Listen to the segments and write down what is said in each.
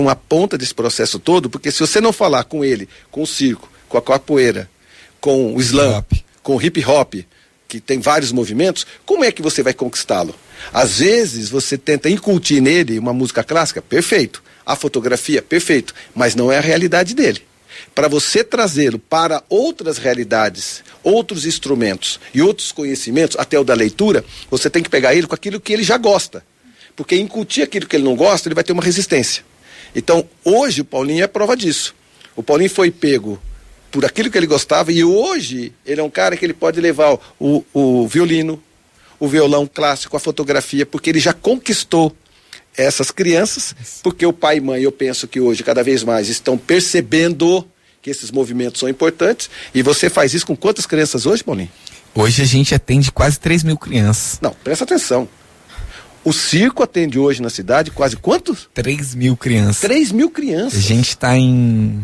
uma ponta desse processo todo, porque se você não falar com ele, com o circo, com a capoeira, com o slam, com o hip hop, que tem vários movimentos, como é que você vai conquistá-lo? Às vezes você tenta incutir nele uma música clássica, perfeito. A fotografia, perfeito. Mas não é a realidade dele. Para você trazê-lo para outras realidades, outros instrumentos e outros conhecimentos, até o da leitura, você tem que pegar ele com aquilo que ele já gosta. Porque incutir aquilo que ele não gosta, ele vai ter uma resistência. Então, hoje o Paulinho é prova disso. O Paulinho foi pego por aquilo que ele gostava e hoje ele é um cara que ele pode levar o violino, o violão clássico, a fotografia, porque ele já conquistou essas crianças, porque o pai e mãe, eu penso que hoje cada vez mais estão percebendo que esses movimentos são importantes. E você faz isso com quantas crianças hoje, Paulinho? Hoje a gente atende quase 3.000 crianças. Não, presta atenção. O circo atende hoje na cidade quase quantos? 3.000 crianças. 3.000 crianças. A gente está em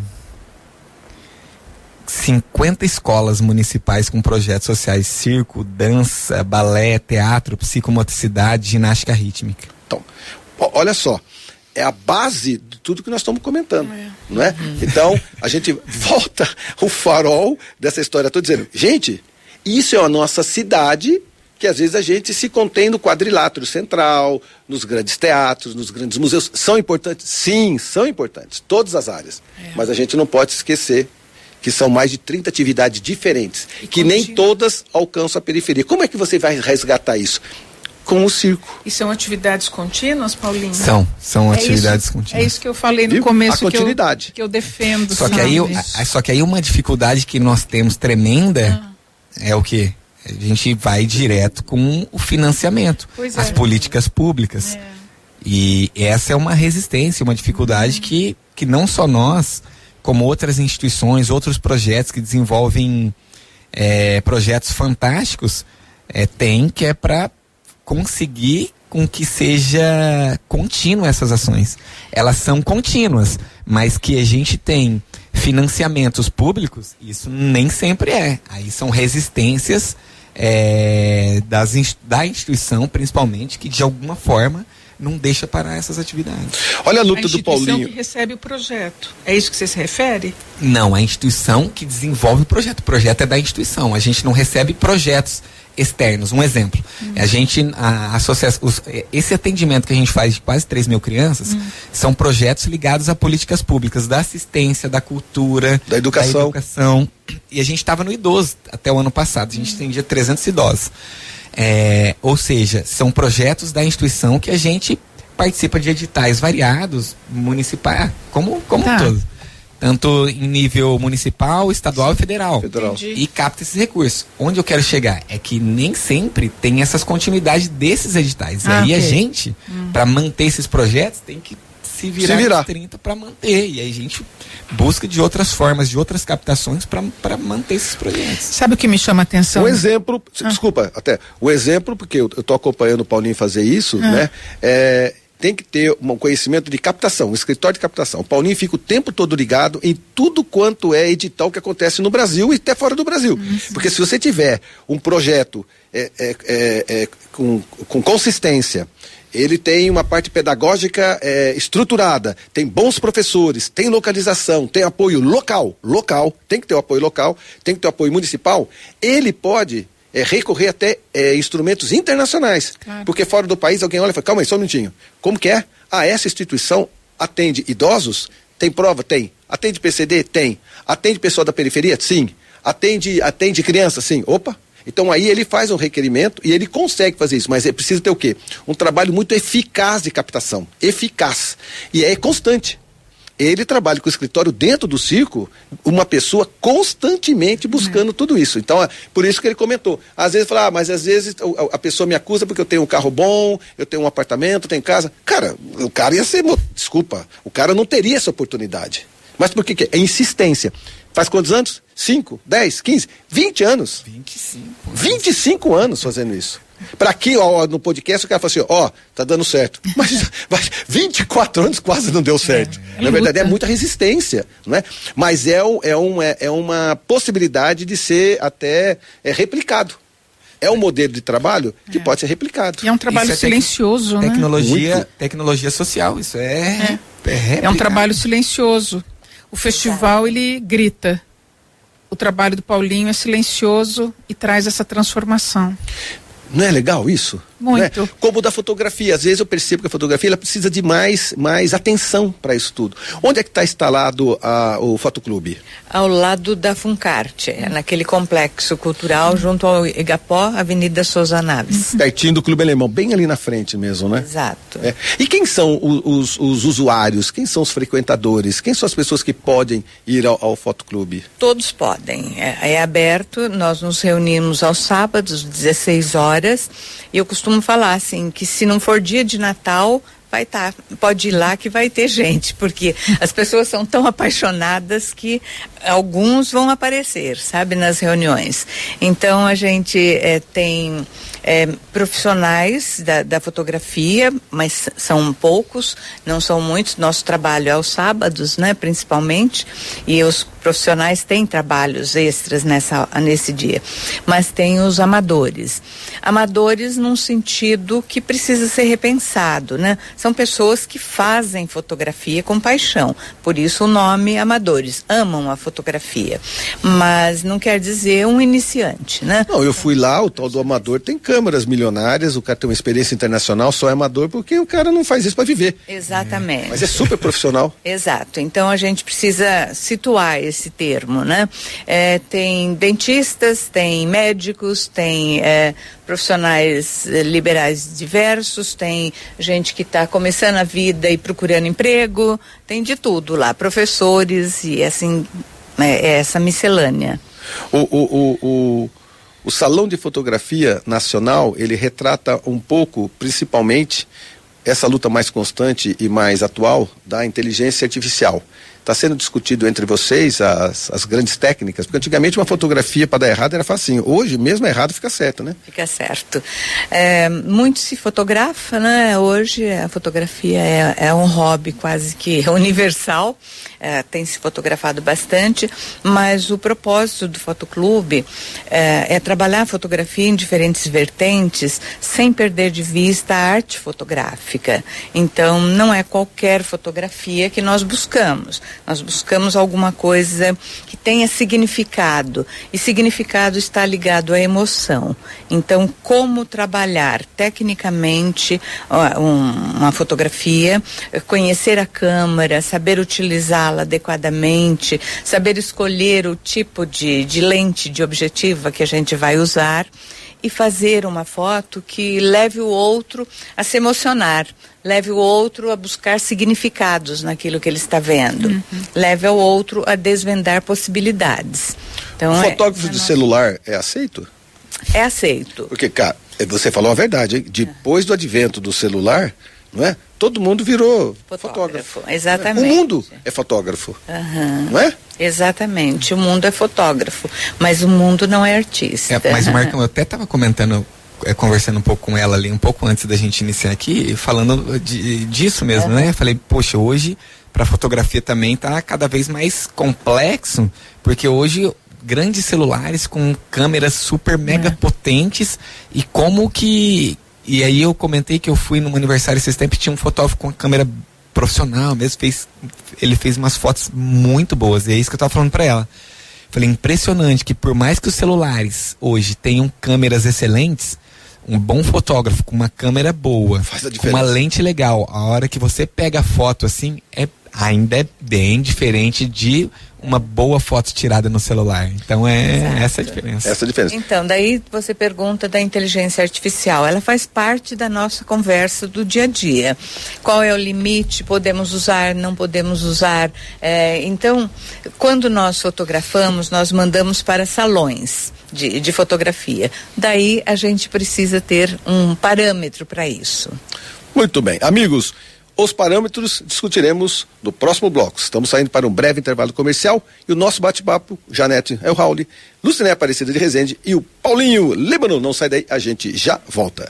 50 escolas municipais com projetos sociais: circo, dança, balé, teatro, psicomotricidade, ginástica rítmica. Então, olha só, é a base de tudo que nós estamos comentando, não é? Então, a gente volta o farol dessa história toda dizendo, gente, isso é a nossa cidade, que às vezes a gente se contém no quadrilátero central, nos grandes teatros, nos grandes museus. São importantes? Sim, são importantes, todas as áreas. Mas a gente não pode esquecer que são mais de 30 atividades diferentes, que nem todas alcançam a periferia. Como é que você vai resgatar isso? Com o circo. E são atividades contínuas, Paulinho? São atividades contínuas. É isso que eu falei no começo, a continuidade. Que eu defendo. Só que aí uma dificuldade que nós temos tremenda é o quê? A gente vai direto com o financiamento, as políticas públicas. E essa é uma resistência, uma dificuldade que não só nós, como outras instituições, outros projetos que desenvolvem projetos fantásticos, tem, que é para conseguir com que seja contínua essas ações. Elas são contínuas, mas que a gente tem financiamentos públicos, isso nem sempre é. Aí são resistências da instituição, principalmente, que de alguma forma não deixa parar essas atividades. Olha a luta do Paulinho. A instituição que recebe o projeto. É isso que você se refere? Não, a instituição que desenvolve o projeto. O projeto é da instituição. A gente não recebe projetos externos. Um exemplo, a gente, a associação, esse atendimento que a gente faz de quase 3.000 crianças, são projetos ligados a políticas públicas, da assistência, da cultura, da educação. E a gente estava no idoso até o ano passado, a gente atendia 300 idosos. Ou seja, são projetos da instituição que a gente participa de editais variados, municipais, como um todo. Tanto em nível municipal, estadual e federal. E capta esses recursos. Onde eu quero chegar é que nem sempre tem essas continuidades desses editais. E aí a gente, para manter esses projetos, tem que se virar. 30 para manter. E aí a gente busca de outras formas, de outras captações para manter esses projetos. Sabe o que me chama a atenção? O exemplo, desculpa, o exemplo, porque eu tô acompanhando o Paulinho fazer isso, né? Tem que ter um conhecimento de captação, um escritório de captação. O Paulinho fica o tempo todo ligado em tudo quanto é edital que acontece no Brasil e até fora do Brasil. Porque se você tiver um projeto com consistência, ele tem uma parte pedagógica estruturada, tem bons professores, tem localização, tem apoio local, tem que ter o apoio local, tem que ter o apoio municipal, ele pode recorrer até instrumentos internacionais. Claro. Porque fora do país alguém olha e fala, calma aí, só um minutinho. Como que é? Essa instituição atende idosos? Tem prova? Tem. Atende PCD? Tem. Atende pessoal da periferia? Sim. Atende criança? Sim. Opa! Então aí ele faz um requerimento e ele consegue fazer isso, mas precisa ter o quê? Um trabalho muito eficaz de captação. Eficaz. E é constante. Ele trabalha com o escritório dentro do circo, uma pessoa constantemente buscando tudo isso. Então, por isso que ele comentou. Às vezes fala, mas às vezes a pessoa me acusa porque eu tenho um carro bom, eu tenho um apartamento, tenho casa. Cara, o cara ia ser, desculpa, o cara não teria essa oportunidade. Mas por que? É insistência. Faz quantos anos? 5, 10, 15, 20 anos. 25 anos fazendo isso. Para aqui, no podcast, o cara fala assim, tá dando certo. Mas 24 anos quase não deu certo. Na verdade, é muita resistência, não é? Mas é uma possibilidade de ser até replicado. É um modelo de trabalho que pode ser replicado. E é um trabalho silencioso, né? Tecnologia social, isso É um trabalho silencioso. O festival, ele grita. O trabalho do Paulinho é silencioso e traz essa transformação. Não é legal isso? Muito. Né? Como da fotografia, às vezes eu percebo que a fotografia ela precisa de mais atenção para isso tudo. Onde é que está instalado o Fotoclube? Ao lado da Funcarte, naquele complexo cultural junto ao Igapó, Avenida Souza Naves. Pertinho do Clube Alemão, bem ali na frente mesmo, né? Exato. E quem são os usuários? Quem são os frequentadores? Quem são as pessoas que podem ir ao Fotoclube? Todos podem. É aberto, nós nos reunimos aos sábados, 16 horas, e eu costumo falar assim, que se não for dia de Natal, pode ir lá que vai ter gente, porque as pessoas são tão apaixonadas que alguns vão aparecer, sabe, nas reuniões. Então a gente tem profissionais da fotografia, mas são poucos, não são muitos. Nosso trabalho é aos sábados, né, principalmente, e os profissionais têm trabalhos extras nesse dia, mas tem os amadores num sentido que precisa ser repensado, né? São pessoas que fazem fotografia com paixão, por isso o nome amadores, amam a fotografia, mas não quer dizer um iniciante, né? Não, eu fui lá, o tal do amador tem câmeras milionárias, o cara tem uma experiência internacional, só é amador porque o cara não faz isso para viver. Exatamente. Mas é super profissional. Exato, então a gente precisa situar esse termo, né? Tem dentistas, tem médicos, tem profissionais liberais diversos, tem gente que está começando a vida e procurando emprego, tem de tudo lá, professores e assim, essa miscelânea. O Salão de Fotografia Nacional, ele retrata um pouco, principalmente, essa luta mais constante e mais atual da inteligência artificial. Está sendo discutido entre vocês as grandes técnicas, porque antigamente uma fotografia para dar errado era facinho. Hoje, mesmo errado, fica certo, né? Fica certo. Muito se fotografa, né? Hoje a fotografia é um hobby quase que universal. Tem se fotografado bastante, mas o propósito do Fotoclube é trabalhar a fotografia em diferentes vertentes, sem perder de vista a arte fotográfica. Então, não é qualquer fotografia que nós buscamos. Nós buscamos alguma coisa que tenha significado, e significado está ligado à emoção. Então, como trabalhar tecnicamente uma fotografia, conhecer a câmera, saber utilizá-la adequadamente, saber escolher o tipo de lente de objetiva que a gente vai usar e fazer uma foto que leve o outro a se emocionar, leve o outro a buscar significados naquilo que ele está vendo, leve o outro a desvendar possibilidades. Então, fotógrafo de celular é aceito? É aceito. Porque, cara, você falou a verdade, hein? Depois do advento do celular, não é? Todo mundo virou fotógrafo. Exatamente. O mundo é fotógrafo, não é? Exatamente, o mundo é fotógrafo, mas o mundo não é artista. Mas, Marcão, eu até estava comentando, conversando um pouco com ela ali, um pouco antes da gente iniciar aqui, falando disso mesmo, né? Eu falei, poxa, hoje, para fotografia também tá cada vez mais complexo, porque hoje grandes celulares com câmeras super mega potentes, e como que... E aí eu comentei que eu fui num aniversário esses tempos, tinha um fotógrafo com uma câmera profissional mesmo, ele fez umas fotos muito boas, e é isso que eu tava falando pra ela. Falei, impressionante que por mais que os celulares hoje tenham câmeras excelentes, um bom fotógrafo com uma câmera boa, com uma lente legal, a hora que você pega a foto assim, ainda é bem diferente de uma boa foto tirada no celular. Então essa a diferença. Essa a diferença. Então, daí você pergunta da inteligência artificial. Ela faz parte da nossa conversa do dia a dia. Qual é o limite? Podemos usar, não podemos usar? Então, quando nós fotografamos, nós mandamos para salões de fotografia. Daí a gente precisa ter um parâmetro para isso. Muito bem. Amigos, os parâmetros discutiremos no próximo bloco. Estamos saindo para um breve intervalo comercial e o nosso bate-papo, Janete Elrauli, Luciné Aparecida de Rezende e o Paulinho Líbano. Não sai daí, a gente já volta.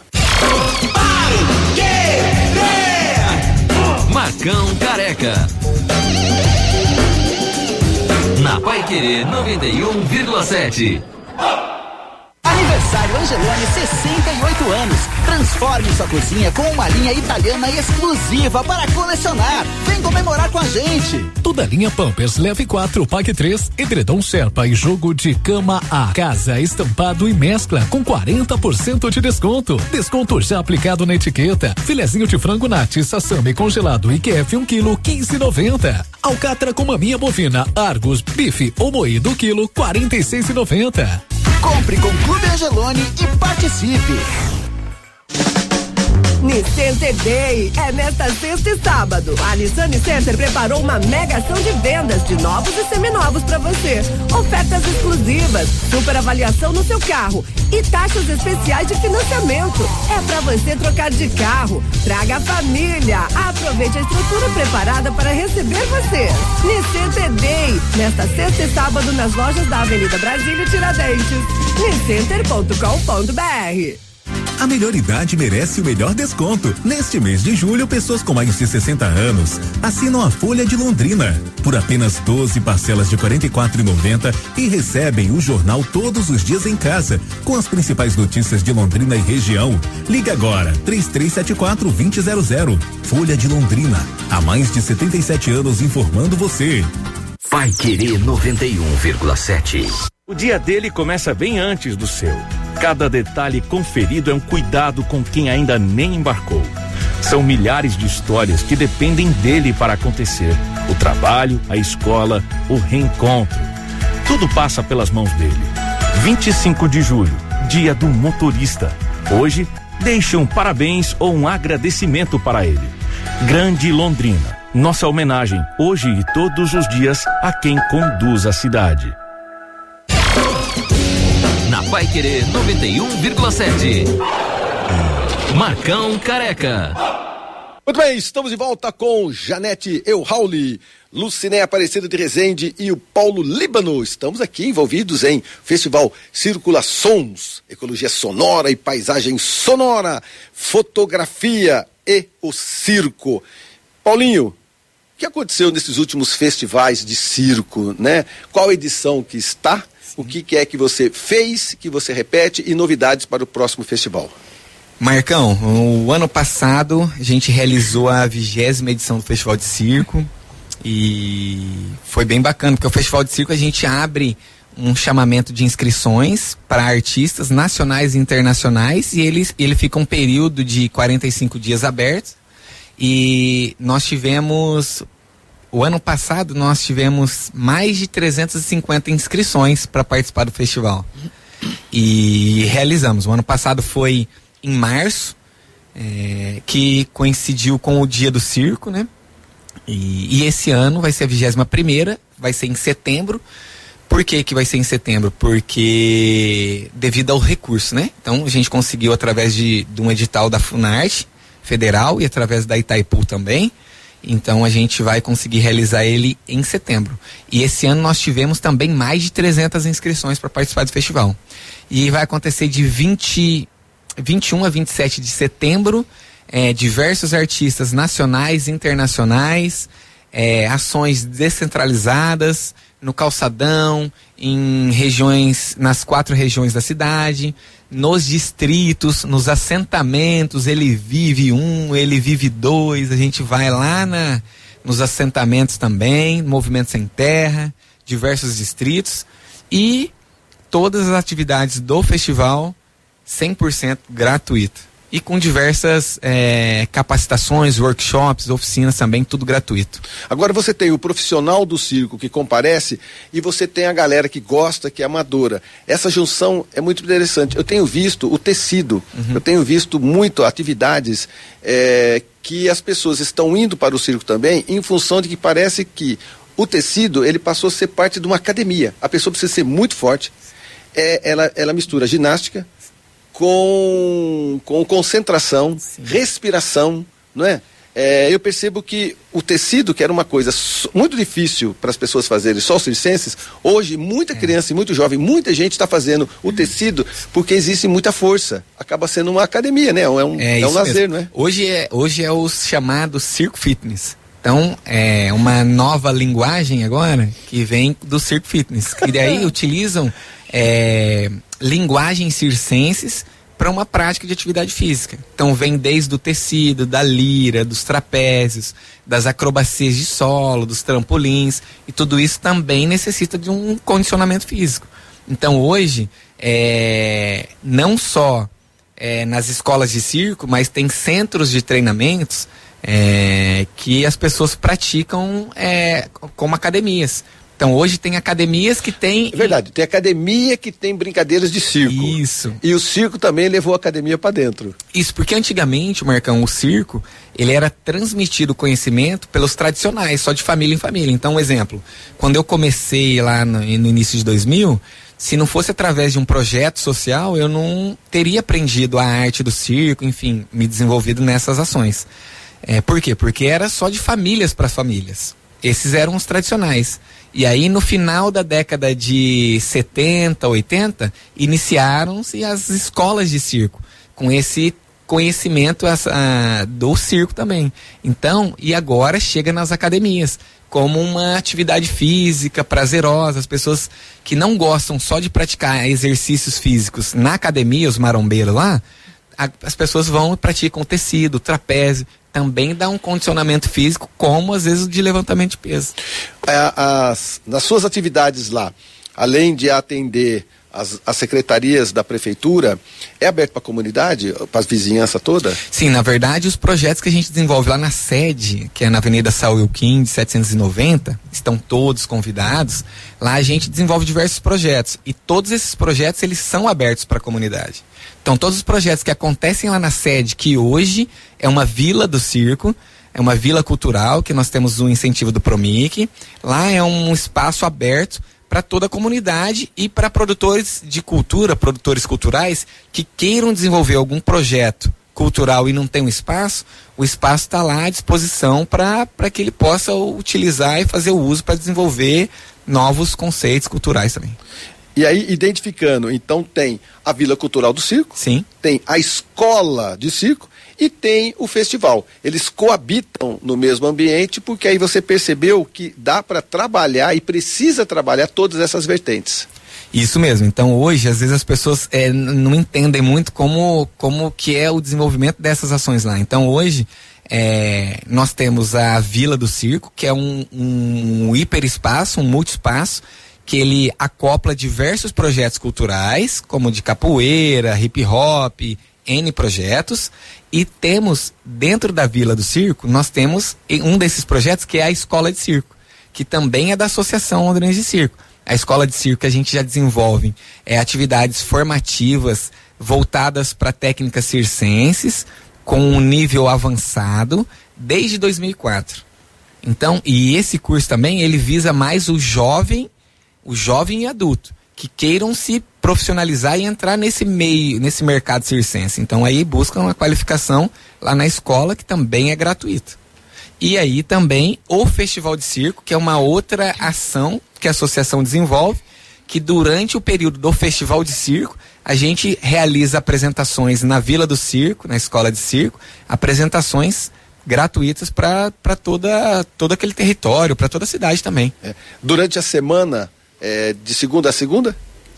Marcão Careca. Na Paiquerê 91,7. Aniversário Angelone, 68 anos. Transforme sua cozinha com uma linha italiana exclusiva para colecionar. Vem comemorar com a gente. Toda linha Pampers, leve 4, pague 3, edredom Sherpa e jogo de cama A. Casa, estampado e mescla com 40% de desconto. Desconto já aplicado na etiqueta. Filezinho de frango Nati, Sassami congelado e QF 1 kg, 15,90. Alcatra com maminha bovina, Argos, bife ou moído quilo, 46,90. Compre com Clube Angeloni e participe. Niscenter Day é nesta sexta e sábado. A Nissan Center preparou uma mega ação de vendas de novos e seminovos para você. Ofertas exclusivas, super avaliação no seu carro e taxas especiais de financiamento. É para você trocar de carro. Traga a família. Aproveite a estrutura preparada para receber você. Niscenter Day, nesta sexta e sábado nas lojas da Avenida Brasília e Tiradentes. niscenter.com.br. A melhor idade merece o melhor desconto. Neste mês de julho, pessoas com mais de 60 anos assinam a Folha de Londrina por apenas 12 parcelas de R$ 44,90 e recebem o jornal todos os dias em casa, com as principais notícias de Londrina e região. Liga agora, 3374-2000. Folha de Londrina, há mais de 77 anos informando você. Paiquerê 91,7. O dia dele começa bem antes do seu. Cada detalhe conferido é um cuidado com quem ainda nem embarcou. São milhares de histórias que dependem dele para acontecer. O trabalho, a escola, o reencontro. Tudo passa pelas mãos dele. 25 de julho, dia do motorista. Hoje, deixe um parabéns ou um agradecimento para ele. Grande Londrina. Nossa homenagem, hoje e todos os dias, a quem conduz a cidade. Na Paiquerê 91,7. Marcão Careca. Muito bem, estamos de volta com Janete Euhauli, Luciné Aparecida de Rezende e o Paulo Líbano. Estamos aqui envolvidos em Festival Circulações, Ecologia Sonora e Paisagem Sonora, Fotografia e o Circo. Paulinho, o que aconteceu nesses últimos festivais de circo, né? Qual edição que está? O que é que você fez, que você repete e novidades para o próximo festival? Marcão, o ano passado a gente realizou a 20ª edição do Festival de Circo e foi bem bacana, porque o Festival de Circo a gente abre um chamamento de inscrições para artistas nacionais e internacionais e ele fica um período de 45 dias aberto e nós tivemos... O ano passado nós tivemos mais de 350 inscrições para participar do festival e realizamos. O ano passado foi em março, que coincidiu com o dia do circo, né? E esse ano vai ser a 21ª, vai ser em setembro. Por que vai ser em setembro? Porque devido ao recurso, né? Então a gente conseguiu através de um edital da Funarte Federal e através da Itaipu também. Então a gente vai conseguir realizar ele em setembro. E esse ano nós tivemos também mais de 300 inscrições para participar do festival. E vai acontecer de 21 a 27 de setembro, diversos artistas nacionais e internacionais, ações descentralizadas no calçadão, em regiões, nas 4 regiões da cidade, nos distritos, nos assentamentos, Ele Vive 1, Ele Vive 2, a gente vai lá nos assentamentos também, Movimento Sem Terra, diversos distritos e todas as atividades do festival 100% gratuito. E com diversas capacitações, workshops, oficinas também, tudo gratuito. Agora você tem o profissional do circo que comparece e você tem a galera que gosta, que é amadora. Essa junção é muito interessante. Eu tenho visto o tecido, eu tenho visto muito atividades que as pessoas estão indo para o circo também em função de que parece que o tecido, ele passou a ser parte de uma academia. A pessoa precisa ser muito forte, ela mistura ginástica com concentração, sim, respiração, não é? Eu percebo que o tecido, que era uma coisa muito difícil para as pessoas fazerem só os circenses, hoje muita criança e muito jovem, muita gente está fazendo o tecido porque existe muita força. Acaba sendo uma academia, né? É um lazer, não é? Hoje é o chamado circo fitness. Então, é uma nova linguagem agora que vem do circo fitness. E daí utilizam linguagens circenses para uma prática de atividade física. Então vem desde o tecido, da lira, dos trapézios, das acrobacias de solo, dos trampolins, e tudo isso também necessita de um condicionamento físico. Então hoje, não só nas escolas de circo, mas tem centros de treinamentos que as pessoas praticam como academias. Então hoje tem academias que tem... É verdade, tem academia que tem brincadeiras de circo. Isso. E o circo também levou a academia para dentro. Isso, porque antigamente, Marcão, o circo, ele era transmitido o conhecimento pelos tradicionais, só de família em família. Então, um exemplo, quando eu comecei lá no início de 2000, se não fosse através de um projeto social, eu não teria aprendido a arte do circo, enfim, me desenvolvido nessas ações. Por quê? Porque era só de famílias para famílias. Esses eram os tradicionais. E aí, no final da década de 70, 80, iniciaram-se as escolas de circo, com esse conhecimento do circo também. Então, e agora chega nas academias, como uma atividade física prazerosa. As pessoas que não gostam só de praticar exercícios físicos na academia, os marombeiros lá, as pessoas vão e praticam tecido, trapézio, também dá um condicionamento físico, como às vezes de levantamento de peso. Nas suas atividades lá, além de atender as secretarias da prefeitura, é aberto para a comunidade, para a vizinhança toda? Sim, na verdade, os projetos que a gente desenvolve lá na sede, que é na Avenida Saul Wilkin, de 790, estão todos convidados. Lá a gente desenvolve diversos projetos, e todos esses projetos, eles são abertos para a comunidade. Então, todos os projetos que acontecem lá na sede, que hoje é uma vila do circo, é uma vila cultural, que nós temos um incentivo do Promic, lá é um espaço aberto para toda a comunidade e para produtores de cultura, produtores culturais, que queiram desenvolver algum projeto cultural e não tem um espaço, o espaço está lá à disposição para que ele possa utilizar e fazer o uso para desenvolver novos conceitos culturais também. E aí, identificando, então tem a Vila Cultural do Circo, sim, tem a Escola de Circo e tem o festival. Eles coabitam no mesmo ambiente, porque aí você percebeu que dá para trabalhar e precisa trabalhar todas essas vertentes. Isso mesmo. Então hoje, às vezes as pessoas não entendem muito como que é o desenvolvimento dessas ações lá. Então hoje nós temos a Vila do Circo, que é um hiperespaço, um multiespaço, que ele acopla diversos projetos culturais, como de capoeira, hip hop, N projetos, e temos, dentro da Vila do Circo, nós temos um desses projetos que é a Escola de Circo, que também é da Associação Londrinense de Circo. A Escola de Circo que a gente já desenvolve atividades formativas voltadas para técnicas circenses, com um nível avançado, desde 2004. Então, e esse curso também, ele visa mais o jovem e adulto, que queiram se profissionalizar e entrar nesse meio, nesse mercado circense. Então aí buscam uma qualificação lá na escola, que também é gratuito. E aí também o Festival de Circo, que é uma outra ação que a associação desenvolve, que durante o período do Festival de Circo, a gente realiza apresentações na Vila do Circo, na Escola de Circo, apresentações gratuitas para todo aquele território, para toda a cidade também. Durante a semana, de segunda a segunda?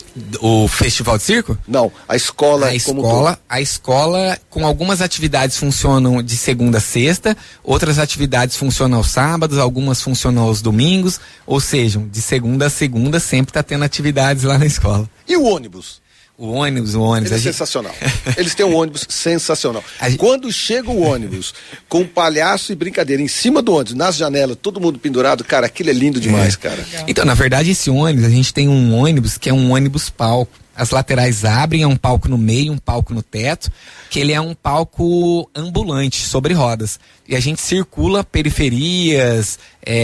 O Festival de Circo? Não, a escola A escola, com algumas atividades funcionam de segunda a sexta, outras atividades funcionam aos sábados, algumas funcionam aos domingos, ou seja, de segunda a segunda sempre está tendo atividades lá na escola. E o ônibus? O ônibus. Ele é sensacional. Eles têm um ônibus sensacional. Quando chega o ônibus com palhaço e brincadeira em cima do ônibus, nas janelas, todo mundo pendurado, cara, aquilo é lindo demais, cara. Então, na verdade, esse ônibus, a gente tem um ônibus que é um ônibus palco. As laterais abrem, é um palco no meio, um palco no teto, que ele é um palco ambulante, sobre rodas. E a gente circula periferias,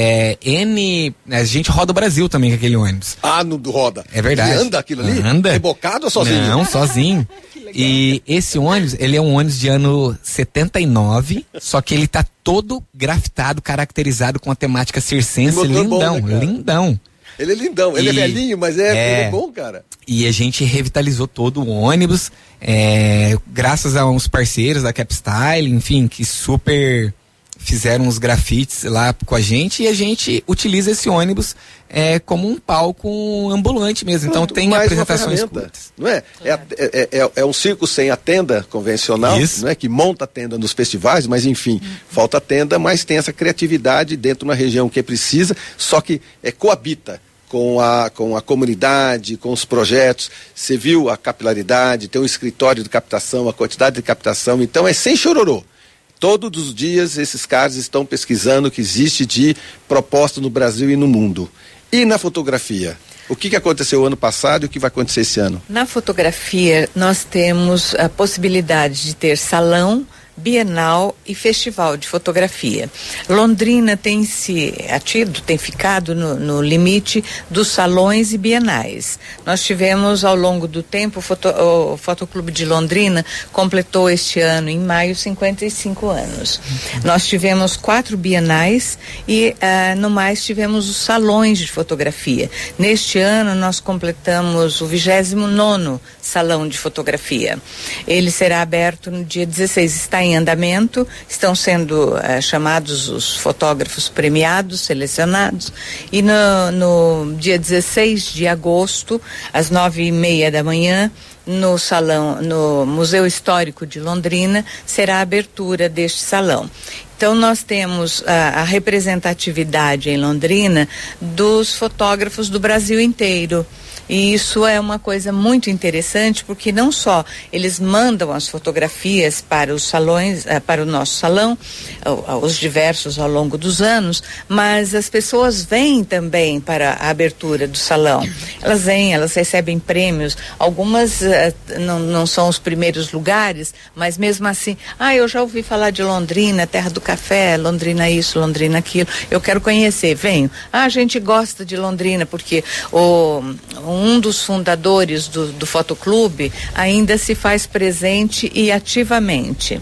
a gente roda o Brasil também com aquele ônibus. Não roda. É verdade. E anda aquilo ali? Anda. Rebocado ou sozinho? Não, sozinho. E esse ônibus, ele é um ônibus de ano 79, só que ele tá todo grafitado, caracterizado com a temática circense, lindão, bom, né, lindão. Ele é lindão, ele é velhinho, mas ele é bom, cara. E a gente revitalizou todo o ônibus, graças a uns parceiros da Capstyle, enfim, que super fizeram os grafites lá com a gente e a gente utiliza esse ônibus como um palco ambulante mesmo. Então tem apresentações curtas. Não é? É um circo sem a tenda convencional, não é? Que monta a tenda nos festivais, mas enfim, falta a tenda, mas tem essa criatividade dentro de uma região que precisa, só que coabita com a comunidade, com os projetos. Você viu a capilaridade, tem um escritório de captação, a quantidade de captação, então é sem chororô. Todos os dias esses caras estão pesquisando o que existe de proposta no Brasil e no mundo. E na fotografia? O que aconteceu ano passado e o que vai acontecer esse ano? Na fotografia, nós temos a possibilidade de ter salão, bienal e festival de fotografia. Londrina tem ficado no limite dos salões e bienais. Nós tivemos ao longo do tempo, o Fotoclube de Londrina completou este ano, em maio, 55 anos. Nós tivemos 4 bienais e no mais tivemos os salões de fotografia. Neste ano nós completamos o 29º Salão de Fotografia. Ele será aberto no dia 16, está em andamento, estão sendo chamados os fotógrafos premiados, selecionados, e no dia 16 de agosto, às 9:30 da manhã, no salão, no Museu Histórico de Londrina, será a abertura deste salão. Então nós temos a representatividade em Londrina dos fotógrafos do Brasil inteiro. E isso é uma coisa muito interessante, porque não só eles mandam as fotografias para os salões, para o nosso salão, os diversos ao longo dos anos, mas as pessoas vêm também para a abertura do salão. Elas vêm, elas recebem prêmios, algumas não são os primeiros lugares, mas mesmo assim, eu já ouvi falar de Londrina, terra do café, Londrina isso, Londrina aquilo, eu quero conhecer, venho. A gente gosta de Londrina, porque um dos fundadores do Fotoclube ainda se faz presente e ativamente.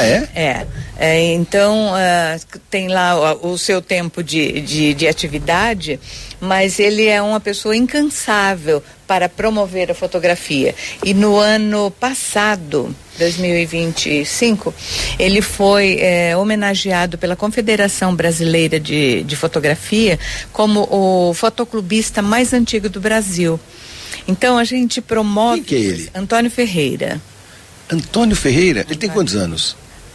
Então tem lá o seu tempo de atividade, mas ele é uma pessoa incansável para promover a fotografia. E no ano passado, 2025, ele foi homenageado pela Confederação Brasileira de Fotografia como o fotoclubista mais antigo do Brasil. Então a gente promove... Quem que é ele? Antônio Ferreira. Antônio Ferreira? Ele tem quantos anos?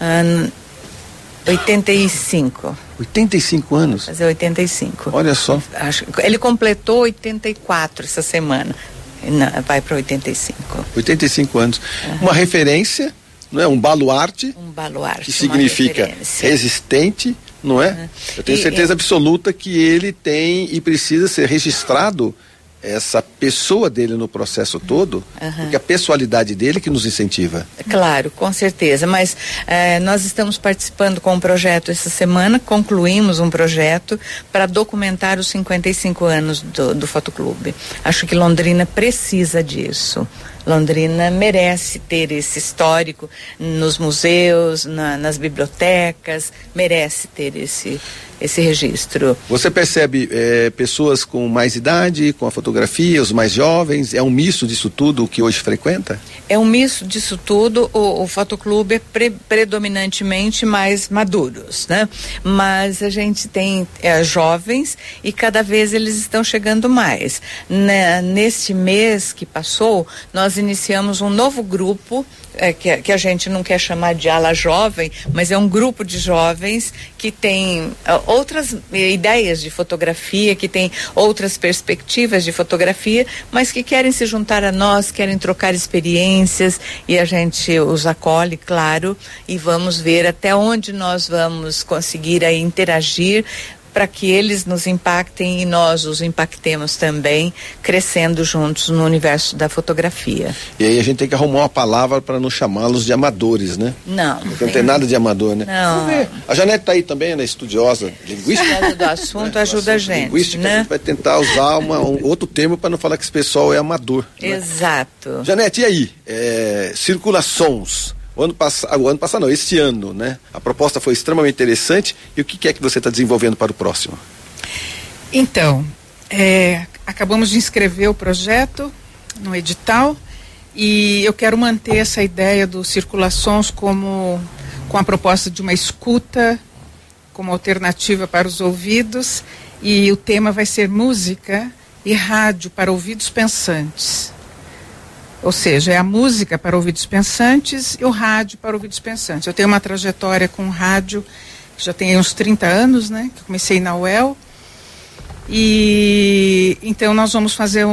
85. 85 anos? Fazer 85. Olha só. Ele completou 84 essa semana. Vai para 85. 85 anos. Uma referência, não é? Um baluarte. Um baluarte. Que significa resistente, não é? Eu tenho certeza absoluta que ele tem e precisa ser registrado, essa pessoa dele no processo todo, porque a pessoalidade dele que nos incentiva. Claro, com certeza, mas nós estamos participando com um projeto essa semana, concluímos um projeto para documentar os 55 anos do Fotoclube. Acho que Londrina precisa disso. Londrina merece ter esse histórico nos museus, nas bibliotecas, merece ter esse registro. Você percebe pessoas com mais idade, com a fotografia, os mais jovens, é um misto disso tudo que hoje frequenta? É um misto disso tudo, o Fotoclube é predominantemente mais maduros, né? Mas a gente tem jovens e cada vez eles estão chegando mais. Neste mês que passou, nós iniciamos um novo grupo, que a gente não quer chamar de ala jovem, mas é um grupo de jovens que tem outras ideias de fotografia, que tem outras perspectivas de fotografia, mas que querem se juntar a nós, querem trocar experiências, e a gente os acolhe, claro, e vamos ver até onde nós vamos conseguir aí interagir para que eles nos impactem e nós os impactemos também, crescendo juntos no universo da fotografia. E aí a gente tem que arrumar uma palavra para não chamá-los de amadores, né? Não. Porque não tem nada de amador, né? Não. A Janete está aí também, né? Estudiosa linguística. Do assunto ajuda a gente, linguística, né? A gente vai tentar usar um outro termo para não falar que esse pessoal é amador. Exato. Né? Janete, e aí? Circulações. O ano passado não, este ano, né? A proposta foi extremamente interessante. E o que é que você está desenvolvendo para o próximo? Então, acabamos de inscrever o projeto no edital e eu quero manter essa ideia do Circulações com a proposta de uma escuta como alternativa para os ouvidos, e o tema vai ser música e rádio para ouvidos pensantes. Ou seja, é a música para ouvidos pensantes e o rádio para ouvidos pensantes. Eu tenho uma trajetória com rádio, que já tem uns 30 anos, né? Que eu comecei na UEL. E então nós vamos fazer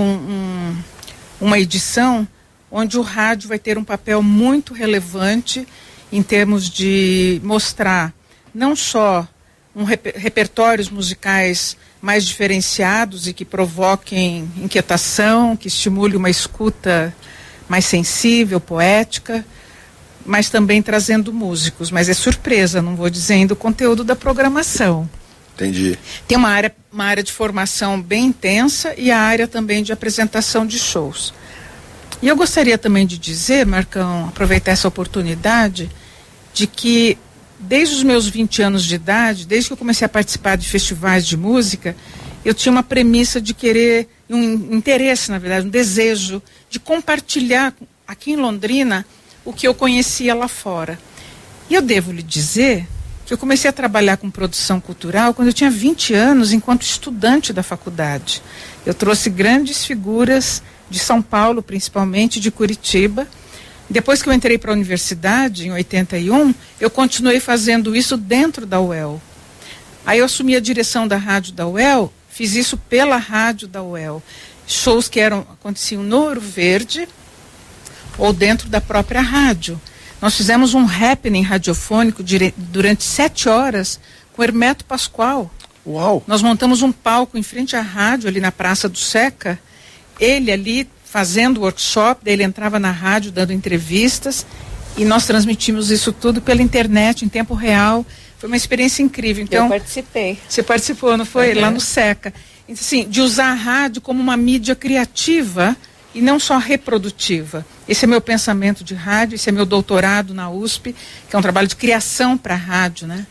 uma edição onde o rádio vai ter um papel muito relevante em termos de mostrar não só repertórios musicais mais diferenciados e que provoquem inquietação, que estimule uma escuta mais sensível, poética, mas também trazendo músicos. Mas é surpresa, não vou dizendo o conteúdo da programação. Entendi. Tem uma área de formação bem intensa e a área também de apresentação de shows. E eu gostaria também de dizer, Marcão, aproveitar essa oportunidade, de que desde os meus 20 anos de idade, desde que eu comecei a participar de festivais de música, eu tinha uma premissa de querer, um interesse, na verdade, um desejo de compartilhar aqui em Londrina o que eu conhecia lá fora. E eu devo lhe dizer que eu comecei a trabalhar com produção cultural quando eu tinha 20 anos, enquanto estudante da faculdade. Eu trouxe grandes figuras de São Paulo, principalmente, de Curitiba. Depois que eu entrei para a universidade, em 81, eu continuei fazendo isso dentro da UEL. Aí eu assumi a direção da rádio da UEL, fiz isso pela rádio da UEL. Shows que aconteciam no Ouro Verde ou dentro da própria rádio. Nós fizemos um happening radiofônico durante 7 horas com Hermeto Pascoal. Uau! Nós montamos um palco em frente à rádio, ali na Praça do Seca. Ele ali fazendo workshop, daí ele entrava na rádio dando entrevistas e nós transmitimos isso tudo pela internet, em tempo real. Foi uma experiência incrível. Então, eu participei. Você participou, não foi? Lá no Seca. Então, assim, de usar a rádio como uma mídia criativa e não só reprodutiva. Esse é meu pensamento de rádio, esse é meu doutorado na USP, que é um trabalho de criação para a rádio, né?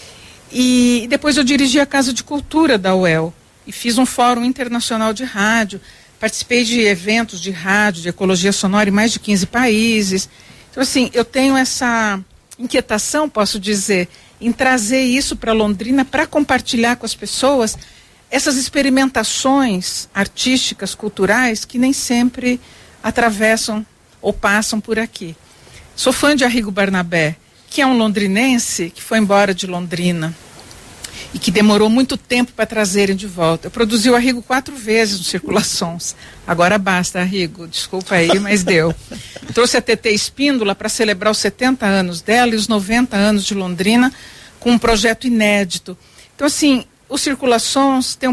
E depois eu dirigi a Casa de Cultura da UEL e fiz um fórum internacional de rádio. Participei de eventos de rádio, de ecologia sonora em mais de 15 países. Então, assim, eu tenho essa inquietação, posso dizer, em trazer isso para Londrina, para compartilhar com as pessoas essas experimentações artísticas, culturais, que nem sempre atravessam ou passam por aqui. Sou fã de Arrigo Barnabé, que é um londrinense que foi embora de Londrina e que demorou muito tempo para trazerem de volta. Eu produzi o Arrigo 4 vezes no Circulações. Agora basta, Arrigo, desculpa aí, mas deu. Trouxe a TT Espíndola para celebrar os 70 anos dela e os 90 anos de Londrina com um projeto inédito. Então, assim, o Circulações tem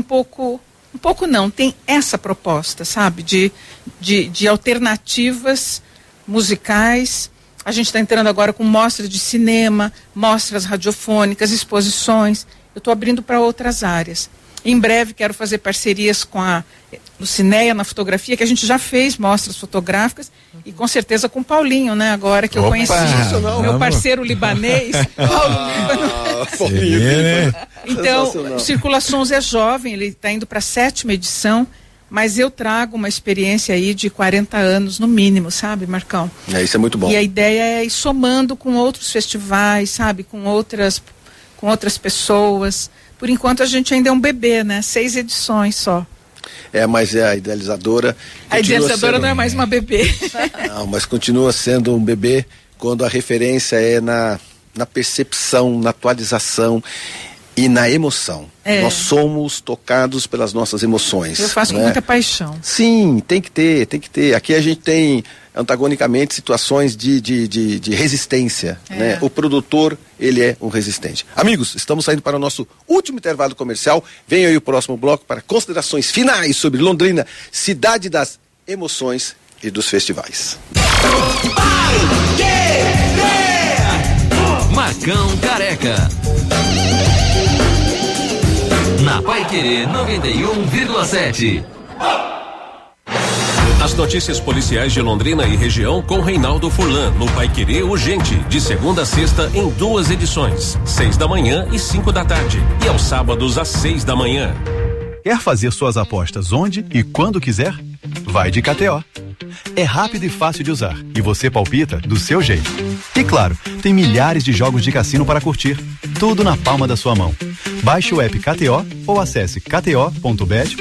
tem essa proposta, sabe, de alternativas musicais. A gente está entrando agora com mostras de cinema, mostras radiofônicas, exposições. Eu estou abrindo para outras áreas. Em breve quero fazer parcerias com a Lucinéia na fotografia, que a gente já fez mostras fotográficas, e com certeza com o Paulinho, né? Agora que eu conheci meu parceiro libanês, Paulo Líbano. Então, o Circulações é jovem, ele está indo para a 7ª edição, mas eu trago uma experiência aí de 40 anos no mínimo, sabe, Marcão? Isso é muito bom. E a ideia é ir somando com outros festivais, sabe, com outras pessoas. Por enquanto a gente ainda é um bebê, né? 6 edições só. Mas a idealizadora... A idealizadora não é mais uma bebê. Não, mas continua sendo um bebê quando a referência é na percepção, na atualização e na emoção. Nós somos tocados pelas nossas emoções. Eu faço com muita paixão. Sim, tem que ter. Aqui a gente tem, antagonicamente, situações de resistência. Né? O produtor, ele é um resistente. Amigos, estamos saindo para o nosso último intervalo comercial. Vem aí o próximo bloco para considerações finais sobre Londrina, cidade das emoções e dos festivais. Marcão Careca. Na Pai Querer 91,7. As notícias policiais de Londrina e região com Reinaldo Furlan no Pai Querer Urgente, de segunda a sexta em 2 edições, 6 da manhã e 5 da tarde, e aos sábados às 6 da manhã. Quer fazer suas apostas onde e quando quiser? Vai de KTO. É rápido e fácil de usar. E você palpita do seu jeito. E claro, tem milhares de jogos de cassino para curtir. Tudo na palma da sua mão. Baixe o app KTO ou acesse kto.bet.br.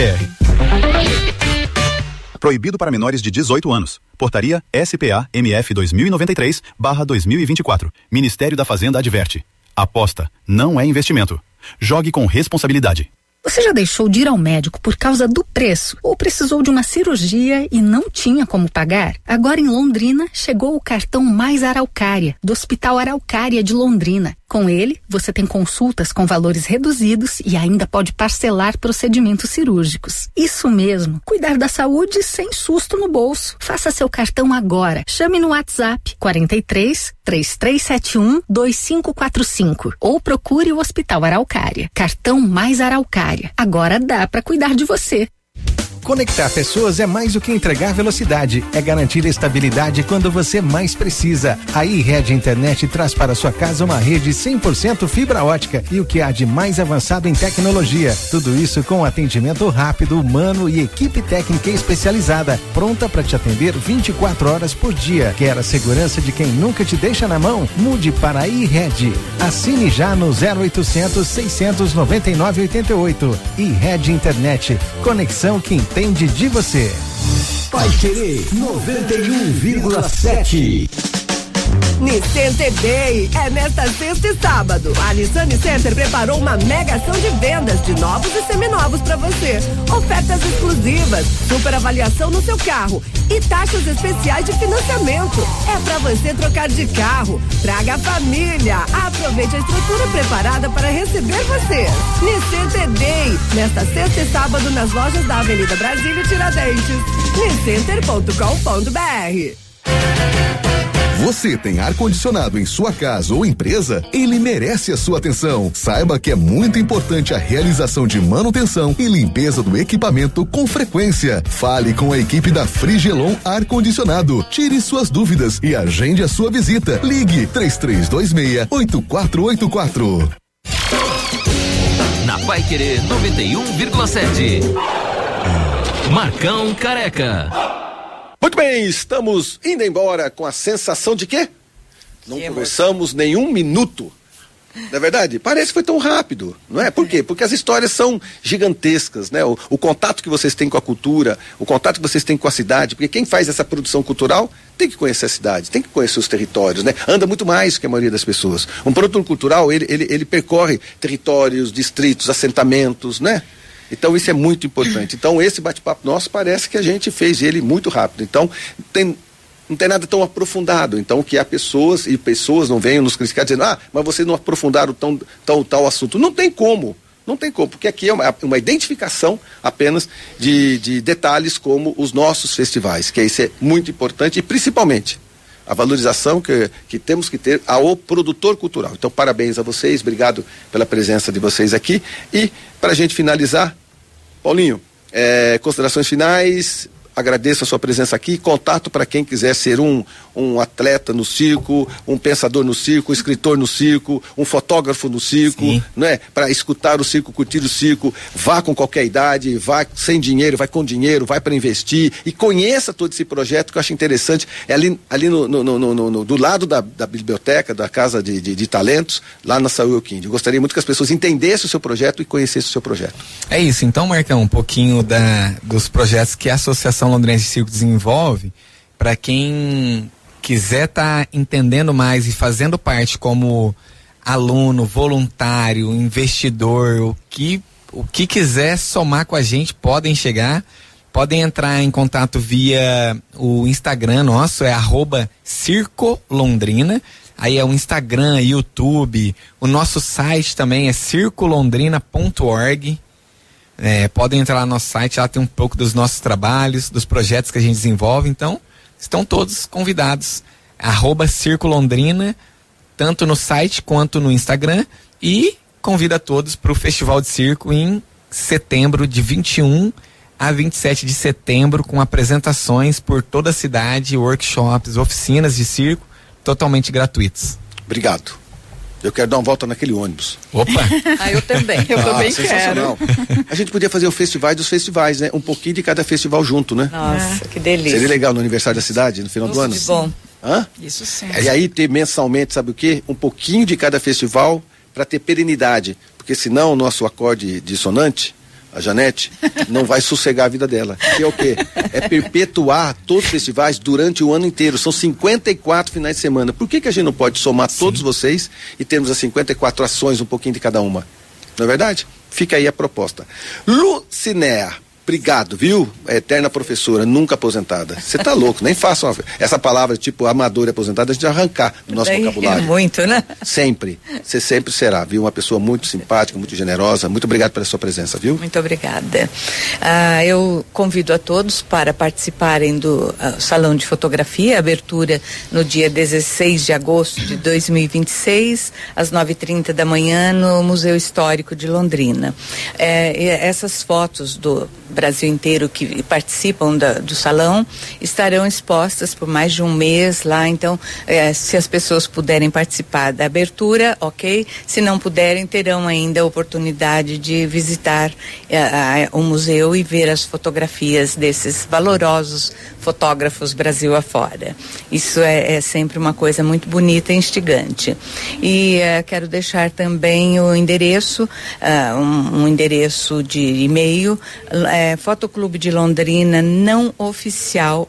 Proibido para menores de 18 anos. Portaria SPA-MF 2093/2024. Ministério da Fazenda adverte. Aposta não é investimento. Jogue com responsabilidade. Você já deixou de ir ao médico por causa do preço ou precisou de uma cirurgia e não tinha como pagar? Agora em Londrina chegou o cartão Mais Araucária, do Hospital Araucária de Londrina. Com ele, você tem consultas com valores reduzidos e ainda pode parcelar procedimentos cirúrgicos. Isso mesmo, cuidar da saúde sem susto no bolso. Faça seu cartão agora. Chame no WhatsApp 43 3371 2545 ou procure o Hospital Araucária. Cartão Mais Araucária. Agora dá para cuidar de você. Conectar pessoas é mais do que entregar velocidade, é garantir estabilidade quando você mais precisa. A iRede Internet traz para sua casa uma rede 100% fibra ótica e o que há de mais avançado em tecnologia. Tudo isso com atendimento rápido, humano e equipe técnica especializada, pronta para te atender 24 horas por dia. Quer a segurança de quem nunca te deixa na mão? Mude para a iRede. Assine já no 0800 699 88. iRede Internet. Conexão que entende de você. Paiquerê 91,7. Niscenter Day é nesta sexta e sábado. A Nissan Center preparou uma mega ação de vendas de novos e seminovos para você. Ofertas exclusivas, super avaliação no seu carro e taxas especiais de financiamento. É para você trocar de carro. Traga a família. Aproveite a estrutura preparada para receber você. Niscenter Day, nesta sexta e sábado nas lojas da Avenida Brasília e Tiradentes. niscenter.com.br. Você tem ar-condicionado em sua casa ou empresa? Ele merece a sua atenção. Saiba que é muito importante a realização de manutenção e limpeza do equipamento com frequência. Fale com a equipe da Frigelon Ar-Condicionado. Tire suas dúvidas e agende a sua visita. Ligue 3326-8484. Na Paiquerê 91,7. Marcão Careca. Muito bem, estamos indo embora com a sensação de quê? Não conversamos nenhum minuto. Não é verdade? Parece que foi tão rápido, não é? Por quê? Porque as histórias são gigantescas, né? O contato que vocês têm com a cultura, o contato que vocês têm com a cidade, porque quem faz essa produção cultural tem que conhecer a cidade, tem que conhecer os territórios, né? Anda muito mais que a maioria das pessoas. Um produtor cultural, ele percorre territórios, distritos, assentamentos, né? Então isso é muito importante. Então esse bate-papo nosso parece que a gente fez ele muito rápido. Então não tem nada tão aprofundado. Então que há pessoas não venham nos criticar dizendo, mas vocês não aprofundaram tal assunto. Não tem como, porque aqui é uma identificação apenas de detalhes como os nossos festivais, que isso é muito importante e principalmente a valorização que temos que ter ao produtor cultural. Então parabéns a vocês, obrigado pela presença de vocês aqui e para a gente finalizar, Paulinho, considerações finais, agradeço a sua presença aqui, contato para quem quiser ser um atleta no circo, um pensador no circo, um escritor no circo, um fotógrafo no circo, não é? Para escutar o circo, curtir o circo, vá com qualquer idade, vá sem dinheiro, vai com dinheiro, vai para investir e conheça todo esse projeto que eu acho interessante, é ali do lado da biblioteca, da Casa de Talentos, lá na Saúl Quinde. Eu gostaria muito que as pessoas entendessem o seu projeto e conhecessem o seu projeto. É isso, então, Marcão, um pouquinho dos projetos que a Associação Londrinense de Circo desenvolve, para quem quiser estar entendendo mais e fazendo parte como aluno, voluntário, investidor, o que quiser somar com a gente, podem entrar em contato via o Instagram nosso, é @circolondrina, aí é o Instagram, YouTube, o nosso site também é circolondrina.org. Podem entrar lá no nosso site, lá tem um pouco dos nossos trabalhos, dos projetos que a gente desenvolve, então estão todos convidados. @circolondrina, tanto no site quanto no Instagram, e convida todos para o Festival de Circo em setembro, de 21 a 27 de setembro, com apresentações por toda a cidade, workshops, oficinas de circo, totalmente gratuitos. Obrigado. Eu quero dar uma volta naquele ônibus. Opa! Eu também. Eu também quero. A gente podia fazer o festival dos festivais, né? Um pouquinho de cada festival junto, né? Nossa, que delícia. Seria legal no aniversário da cidade, no final do ano? Bom. Hã? Isso sim. E aí ter mensalmente, sabe o quê? Um pouquinho de cada festival para ter perenidade. Porque senão o nosso acorde dissonante, a Janete, não vai sossegar a vida dela. Que é o quê? É perpetuar todos os festivais durante o ano inteiro. São 54 finais de semana. Por que a gente não pode somar todos vocês e termos as 54 ações, um pouquinho de cada uma? Não é verdade? Fica aí a proposta. Lucinéa, obrigado, viu? Eterna professora, nunca aposentada. Você tá louco, nem faça essa palavra tipo amador e aposentada, a gente arrancar do nosso vocabulário. É muito, né? Sempre. Você sempre será, viu? Uma pessoa muito simpática, muito generosa. Muito obrigado pela sua presença, viu? Muito obrigada. Eu convido a todos para participarem do Salão de Fotografia, abertura no dia 16 de agosto de 2026, às 9h30 da manhã, no Museu Histórico de Londrina. Essas fotos do Brasil inteiro que participam do salão estarão expostas por mais de um mês lá, então se as pessoas puderem participar da abertura, ok, se não puderem, terão ainda a oportunidade de visitar o museu e ver as fotografias desses valorosos fotógrafos Brasil afora. Isso é sempre uma coisa muito bonita e instigante. E quero deixar também o endereço, um endereço de e-mail, Fotoclube de Londrina não oficial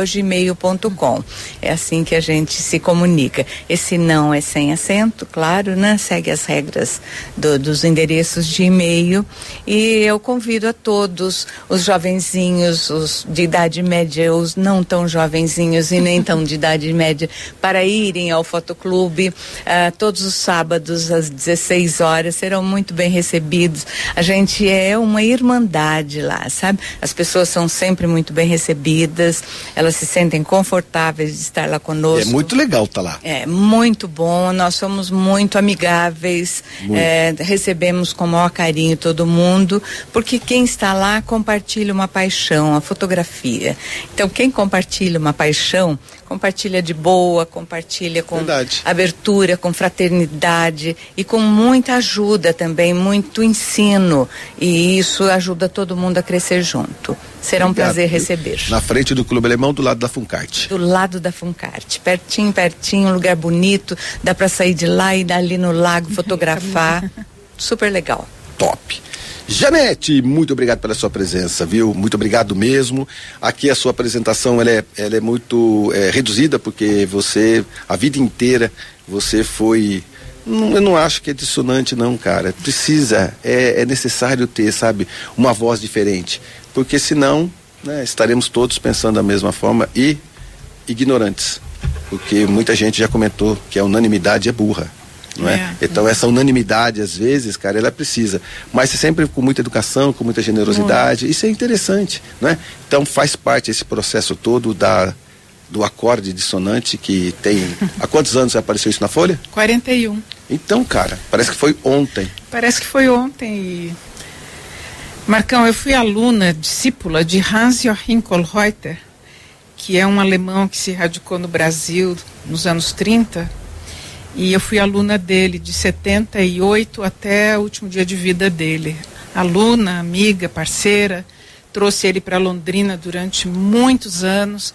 @gmail.com. É assim que a gente se comunica. Esse não é sem acento, claro, né? Segue as regras dos endereços de e-mail. E eu convido a todos, os jovenzinhos, os de idade média, os não tão jovenzinhos e nem tão de idade média, para irem ao Fotoclube. Todos os sábados às 16 horas serão muito bem recebidos. A gente é uma irmandade lá, sabe? As pessoas são sempre muito bem recebidas, elas se sentem confortáveis de estar lá conosco. É muito legal estar lá. É muito bom, nós somos muito amigáveis, recebemos com o maior carinho todo mundo, porque quem está lá compartilha uma paixão, a fotografia. Então quem compartilha uma paixão, compartilha de boa, compartilha com abertura, com fraternidade e com muita ajuda também, muito ensino, e isso ajuda todo mundo a crescer junto. Será um prazer receber. Na frente do Clube Alemão, do lado da Funcart. Do lado da Funcart, pertinho, um lugar bonito, dá para sair de lá e ir ali no lago fotografar. Super legal. Top. Janete, muito obrigado pela sua presença, viu? Muito obrigado mesmo. Aqui a sua apresentação, ela é muito reduzida, porque você, a vida inteira, você foi... eu não acho que é dissonante não, cara. Precisa, é necessário ter, sabe, uma voz diferente. Porque senão, né, estaremos todos pensando da mesma forma e ignorantes. Porque muita gente já comentou que a unanimidade é burra. Não é? Então essa unanimidade às vezes, cara, ela precisa, mas sempre com muita educação, com muita generosidade. Isso é interessante, não é? Então faz parte esse processo todo do acorde dissonante que tem... Há quantos anos apareceu isso na Folha? 41. Então, cara, parece que foi ontem. Parece que foi ontem. E... Marcão, eu fui aluna, discípula de Hans-Joachim Kohlreuter, que é um alemão que se radicou no Brasil nos anos 30. E eu fui aluna dele de 78 até o último dia de vida dele. Aluna, amiga, parceira, trouxe ele para Londrina durante muitos anos.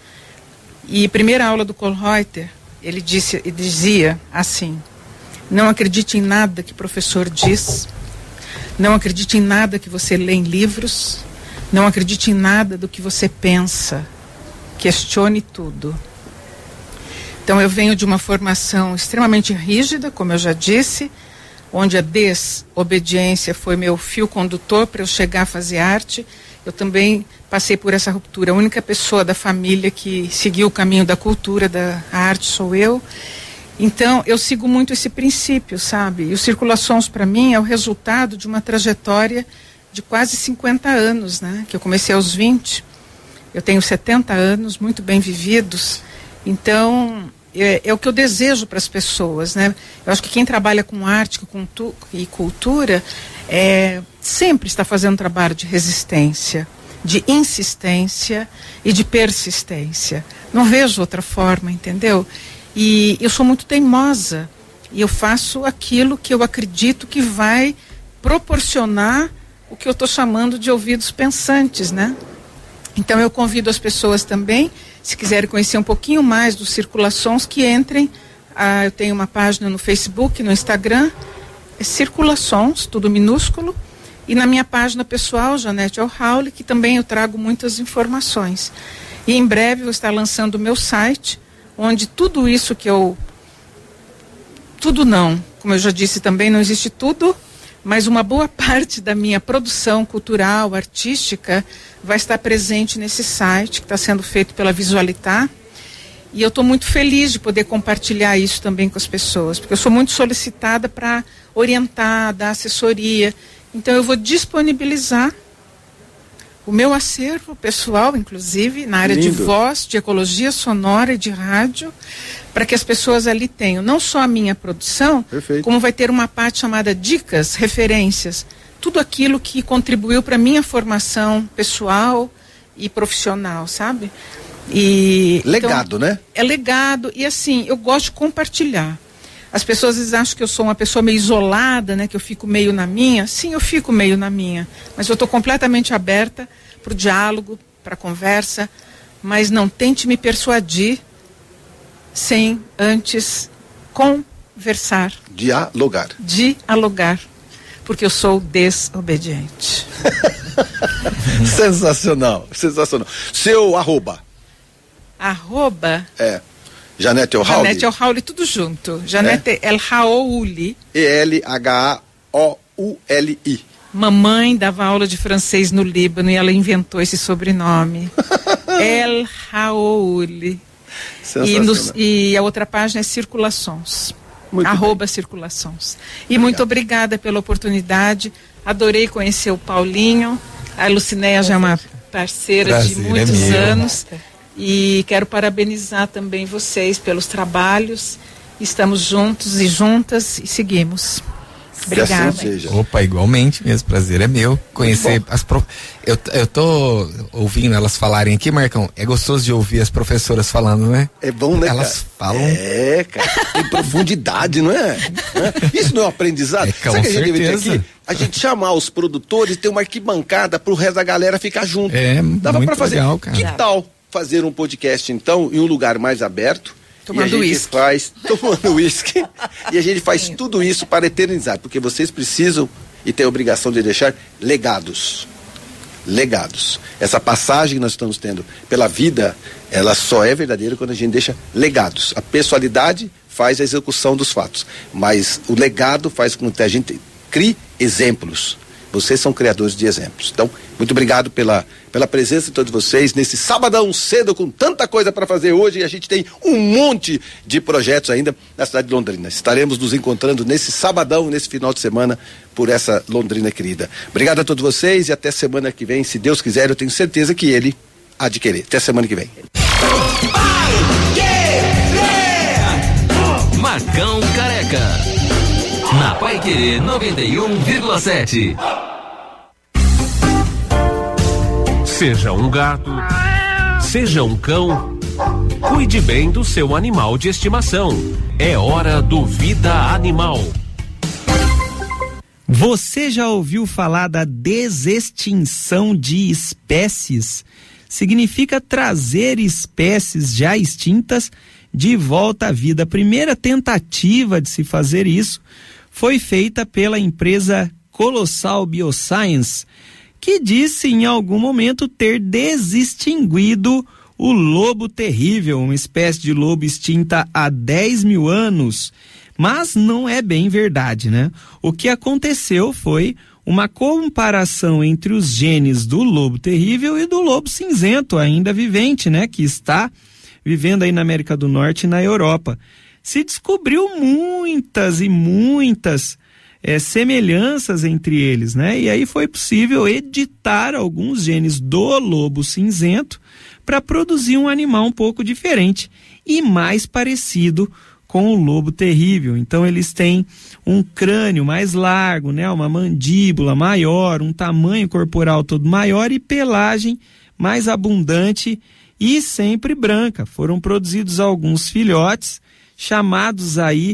E primeira aula do Kohlreuter, ele dizia assim: não acredite em nada que o professor diz, não acredite em nada que você lê em livros, não acredite em nada do que você pensa, questione tudo. Então eu venho de uma formação extremamente rígida, como eu já disse, onde a desobediência foi meu fio condutor para eu chegar a fazer arte. Eu também passei por essa ruptura. A única pessoa da família que seguiu o caminho da cultura, da arte, sou eu. Então eu sigo muito esse princípio, sabe? E o Circulações para mim é o resultado de uma trajetória de quase 50 anos, né? Que eu comecei aos 20. Eu tenho 70 anos, muito bem vividos. Então... é o que eu desejo para as pessoas, né? Eu acho que quem trabalha com arte e cultura sempre está fazendo um trabalho de resistência, de insistência e de persistência. Não vejo outra forma, entendeu? E eu sou muito teimosa. E eu faço aquilo que eu acredito que vai proporcionar o que eu estou chamando de ouvidos pensantes, né? Então eu convido as pessoas também, se quiserem conhecer um pouquinho mais do Circulações, que entrem. Eu tenho uma página no Facebook, no Instagram, é Circulações, tudo minúsculo, e na minha página pessoal, Janete Elhauli, que também eu trago muitas informações. E em breve vou estar lançando o meu site, onde tudo isso que tudo não, como eu já disse também, não existe tudo, mas uma boa parte da minha produção cultural, artística, vai estar presente nesse site que está sendo feito pela Visualitar. E eu estou muito feliz de poder compartilhar isso também com as pessoas, porque eu sou muito solicitada para orientar, dar assessoria. Então eu vou disponibilizar o meu acervo pessoal, inclusive, na área de voz, de ecologia sonora e de rádio, para que as pessoas ali tenham não só a minha produção, como vai ter uma parte chamada dicas, referências, tudo aquilo que contribuiu para a minha formação pessoal e profissional, sabe? E legado, então, né? É legado, e assim, eu gosto de compartilhar. As pessoas às vezes acham que eu sou uma pessoa meio isolada, né? Que eu fico meio na minha. Sim, eu fico meio na minha, mas eu estou completamente aberta para o diálogo, para a conversa, mas não tente me persuadir sem antes conversar. Dialogar. Dialogar, porque eu sou desobediente. Sensacional, sensacional. Seu arroba? Janete Elhauli? Janete Elhauli, tudo junto. Janete Elhauli. Elhaouli. Mamãe dava aula de francês no Líbano e ela inventou esse sobrenome. Elhaouli. E a outra página é Circulações. @Circulações. E muito obrigada pela oportunidade. Adorei conhecer o Paulinho. A Lucinéia já é uma parceira de muitos anos. E quero parabenizar também vocês pelos trabalhos. Estamos juntos e juntas e seguimos. Obrigada. Opa, igualmente mesmo, prazer é meu conhecer eu tô ouvindo elas falarem aqui, Marcão, é gostoso de ouvir as professoras falando, né? É bom, né, elas falam. Cara, tem profundidade, não é? Isso não é um aprendizado? Sabe que a gente deve ter aqui? A gente chamar os produtores e ter uma arquibancada pro resto da galera ficar junto. Dava pra fazer. Legal, cara. Que tal fazer um podcast, então, em um lugar mais aberto? Tomando uísque. Tomando uísque. E a gente faz tudo isso para eternizar, porque vocês precisam e têm a obrigação de deixar legados. Legados. Essa passagem que nós estamos tendo pela vida, ela só é verdadeira quando a gente deixa legados. A pessoalidade faz a execução dos fatos, mas o legado faz com que a gente crie exemplos. Vocês são criadores de exemplos. Então, muito obrigado pela presença de todos vocês nesse sabadão cedo, com tanta coisa para fazer hoje, e a gente tem um monte de projetos ainda na cidade de Londrina. Estaremos nos encontrando nesse sabadão, nesse final de semana, por essa Londrina querida. Obrigado a todos vocês e até semana que vem, se Deus quiser, eu tenho certeza que Ele há de querer. Até semana que vem. Marcão Careca, na Paiquerê 91,7. Seja um gato, seja um cão, cuide bem do seu animal de estimação. É hora do Vida Animal. Você já ouviu falar da desextinção de espécies? Significa trazer espécies já extintas de volta à vida. A primeira tentativa de se fazer isso foi feita pela empresa Colossal Bioscience, que disse em algum momento ter desextinguido o lobo terrível, uma espécie de lobo extinta há 10 mil anos. Mas não é bem verdade, né? O que aconteceu foi uma comparação entre os genes do lobo terrível e do lobo cinzento, ainda vivente, né? Que está vivendo aí na América do Norte e na Europa. Se descobriu muitas e muitas semelhanças entre eles, né? E aí foi possível editar alguns genes do lobo cinzento para produzir um animal um pouco diferente e mais parecido com o lobo terrível. Então eles têm um crânio mais largo, né? Uma mandíbula maior, um tamanho corporal todo maior e pelagem mais abundante e sempre branca. Foram produzidos alguns filhotes chamados aí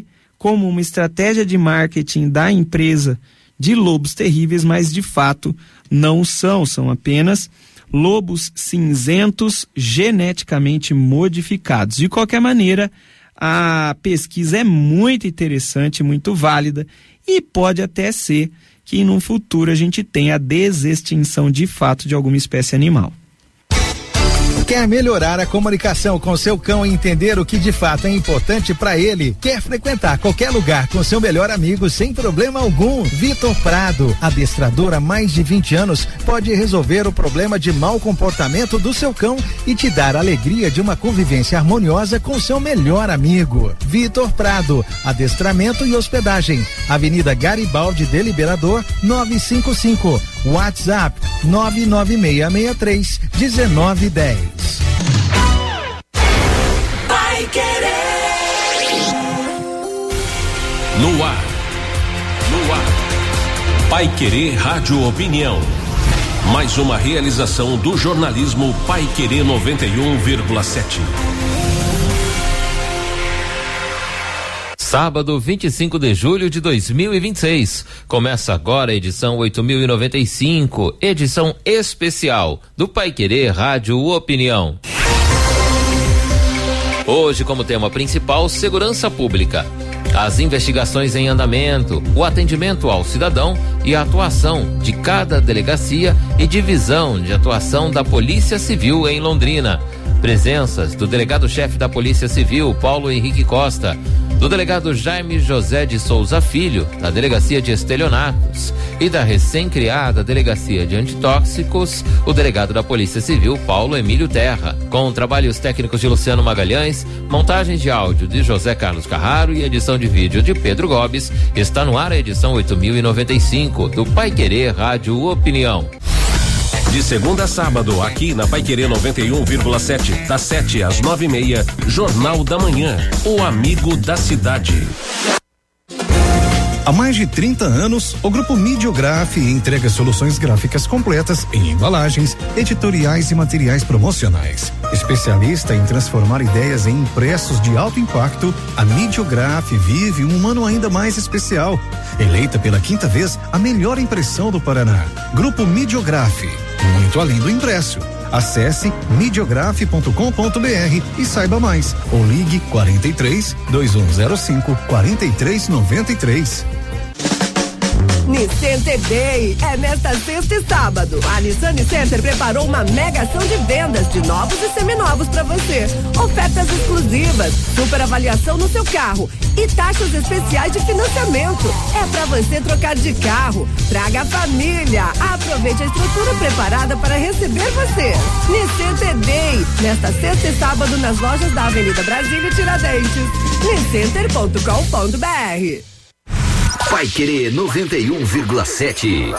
como uma estratégia de marketing da empresa de lobos terríveis, mas de fato não são apenas lobos cinzentos geneticamente modificados. De qualquer maneira, a pesquisa é muito interessante, muito válida, e pode até ser que no futuro a gente tenha a desextinção de fato de alguma espécie animal. Quer melhorar a comunicação com seu cão e entender o que de fato é importante para ele? Quer frequentar qualquer lugar com seu melhor amigo sem problema algum? Vitor Prado, adestrador há mais de 20 anos, pode resolver o problema de mau comportamento do seu cão e te dar a alegria de uma convivência harmoniosa com seu melhor amigo. Vitor Prado, adestramento e hospedagem. Avenida Garibaldi de Liberador, 955. WhatsApp 99663-1910. Vai Querer. No ar. Pai Querer Rádio Opinião. Mais uma realização do jornalismo Pai Querer 91,7. Sábado, 25 de julho de 2026. Começa agora a edição 8095, edição especial do Pai Querer Rádio Opinião. Hoje, como tema principal, segurança pública. As investigações em andamento, o atendimento ao cidadão e a atuação de cada delegacia e divisão de atuação da Polícia Civil em Londrina. Presenças do delegado-chefe da Polícia Civil, Paulo Henrique Costa, do delegado Jaime José de Souza Filho, da Delegacia de Estelionatos, e da recém-criada Delegacia de Antitóxicos, o delegado da Polícia Civil, Paulo Emílio Terra, com trabalhos técnicos de Luciano Magalhães, montagens de áudio de José Carlos Carraro e edição de vídeo de Pedro Gobes. Está no ar a edição 8095 do Pai Querer Rádio Opinião. De segunda a sábado, aqui na Pai Querer 91,7, das 7 às 9h30, Jornal da Manhã, o amigo da cidade. Há mais de 30 anos, o Grupo Midiograf entrega soluções gráficas completas em embalagens, editoriais e materiais promocionais. Especialista em transformar ideias em impressos de alto impacto, a Midiograf vive um ano ainda mais especial. Eleita pela 5ª vez a melhor impressão do Paraná. Grupo Midiograf, muito além do impresso. Acesse midiograf.com.br e saiba mais. Ou ligue 43 2105 4393. Nissan Day é nesta sexta e sábado. A Nissan Center preparou uma mega ação de vendas de novos e seminovos para você. Ofertas exclusivas, super avaliação no seu carro e taxas especiais de financiamento. É para você trocar de carro. Traga a família. Aproveite a estrutura preparada para receber você. Nissan Day, nesta sexta e sábado nas lojas da Avenida Brasília e Tiradentes. niscenter.com.br. Pai Querer 91,7.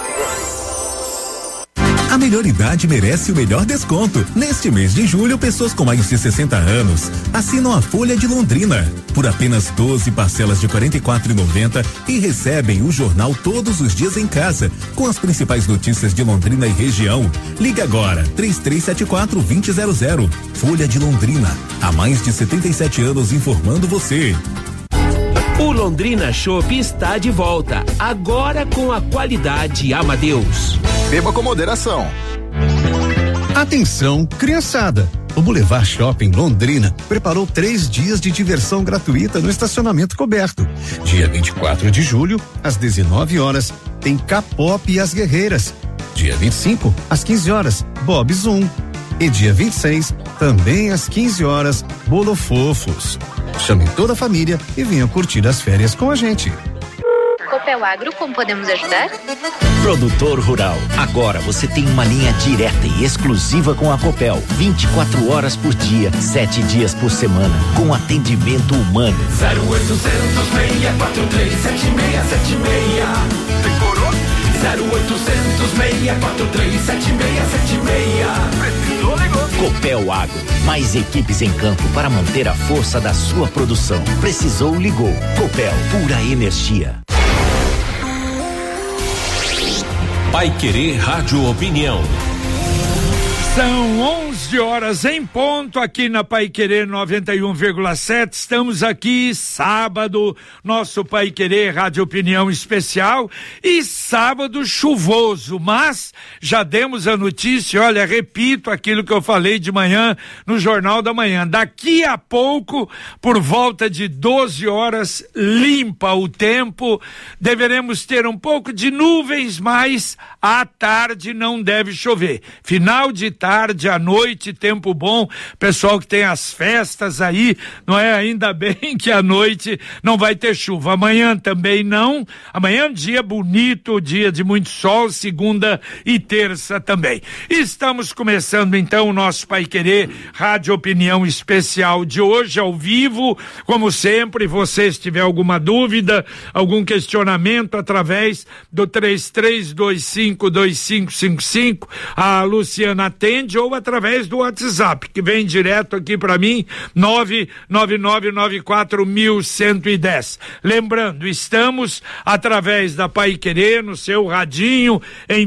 A melhor idade merece o melhor desconto. Neste mês de julho, pessoas com mais de 60 anos assinam a Folha de Londrina por apenas 12 parcelas de R$ 44,90 e recebem o jornal todos os dias em casa, com as principais notícias de Londrina e região. Liga agora, 3374-2000. Folha de Londrina, há mais de 77 anos informando você. O Londrina Chopp está de volta, agora com a qualidade Amadeus. Beba com moderação. Atenção, criançada! O Boulevard Shopping Londrina preparou 3 dias de diversão gratuita no estacionamento coberto. Dia 24 de julho, às 19 horas, tem K-Pop e as Guerreiras. Dia 25, às 15 horas, Bob Zoom. E dia 26, também às 15 horas, Bolo Fofos. Chame toda a família e venham curtir as férias com a gente. Copel Agro, como podemos ajudar? Produtor rural, agora você tem uma linha direta e exclusiva com a Copel, 24 horas por dia, 7 dias por semana, com atendimento humano. 0800 643 7676. Decorou? 0800 643 7676. Precisou, ligou. Copel Agro, mais equipes em campo para manter a força da sua produção. Precisou, ligou. Copel, pura energia. Pai Querer Rádio Opinião. São 11 horas em ponto aqui na Paiquerê 91,7. Estamos aqui sábado, nosso Paiquerê Rádio Opinião Especial, e sábado chuvoso, mas já demos a notícia, olha, repito aquilo que eu falei de manhã no Jornal da Manhã. Daqui a pouco, por volta de 12 horas, limpa o tempo, deveremos ter um pouco de nuvens, mas à tarde não deve chover. Final de tarde, à noite, tempo bom, pessoal que tem as festas aí, não é? Ainda bem que à noite não vai ter chuva. Amanhã também não. Amanhã é um dia bonito, dia de muito sol, segunda e terça também. Estamos começando então o nosso Paiquerê Rádio Opinião Especial de hoje, ao vivo, como sempre. Você, se tiver alguma dúvida, algum questionamento, através do 33252555, a Luciana atende, ou através do WhatsApp, que vem direto aqui para mim, 999941110. Lembrando, estamos através da Paiquerê, no seu radinho, em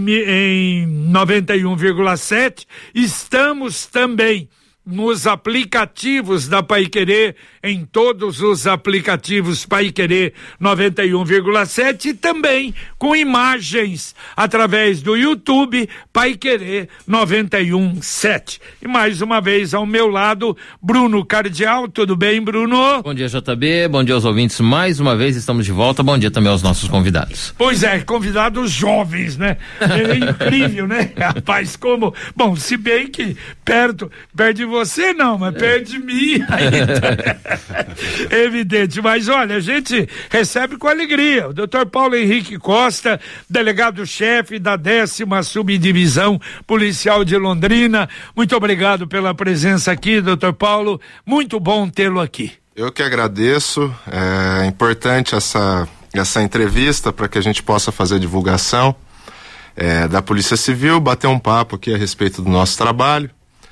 91,7. Estamos também nos aplicativos da Paiquerê, em todos os aplicativos Paiquerê 91,7, e também com imagens através do YouTube Paiquerê 91,7. E mais uma vez ao meu lado, Bruno Cardial. Tudo bem, Bruno? Bom dia, JB, bom dia aos ouvintes, mais uma vez estamos de volta. Bom dia também aos nossos convidados. Pois é, convidados jovens, né? É incrível, né? Rapaz, como, bom, se bem que perto de você não, mas perto de mim ainda. Evidente, mas olha, a gente recebe com alegria o Dr. Paulo Henrique Costa, delegado-chefe da 10ª Subdivisão Policial de Londrina. Muito obrigado pela presença aqui, Dr. Paulo, muito bom tê-lo aqui. Eu que agradeço, é importante essa entrevista para que a gente possa fazer a divulgação da Polícia Civil, bater um papo aqui a respeito do nosso trabalho,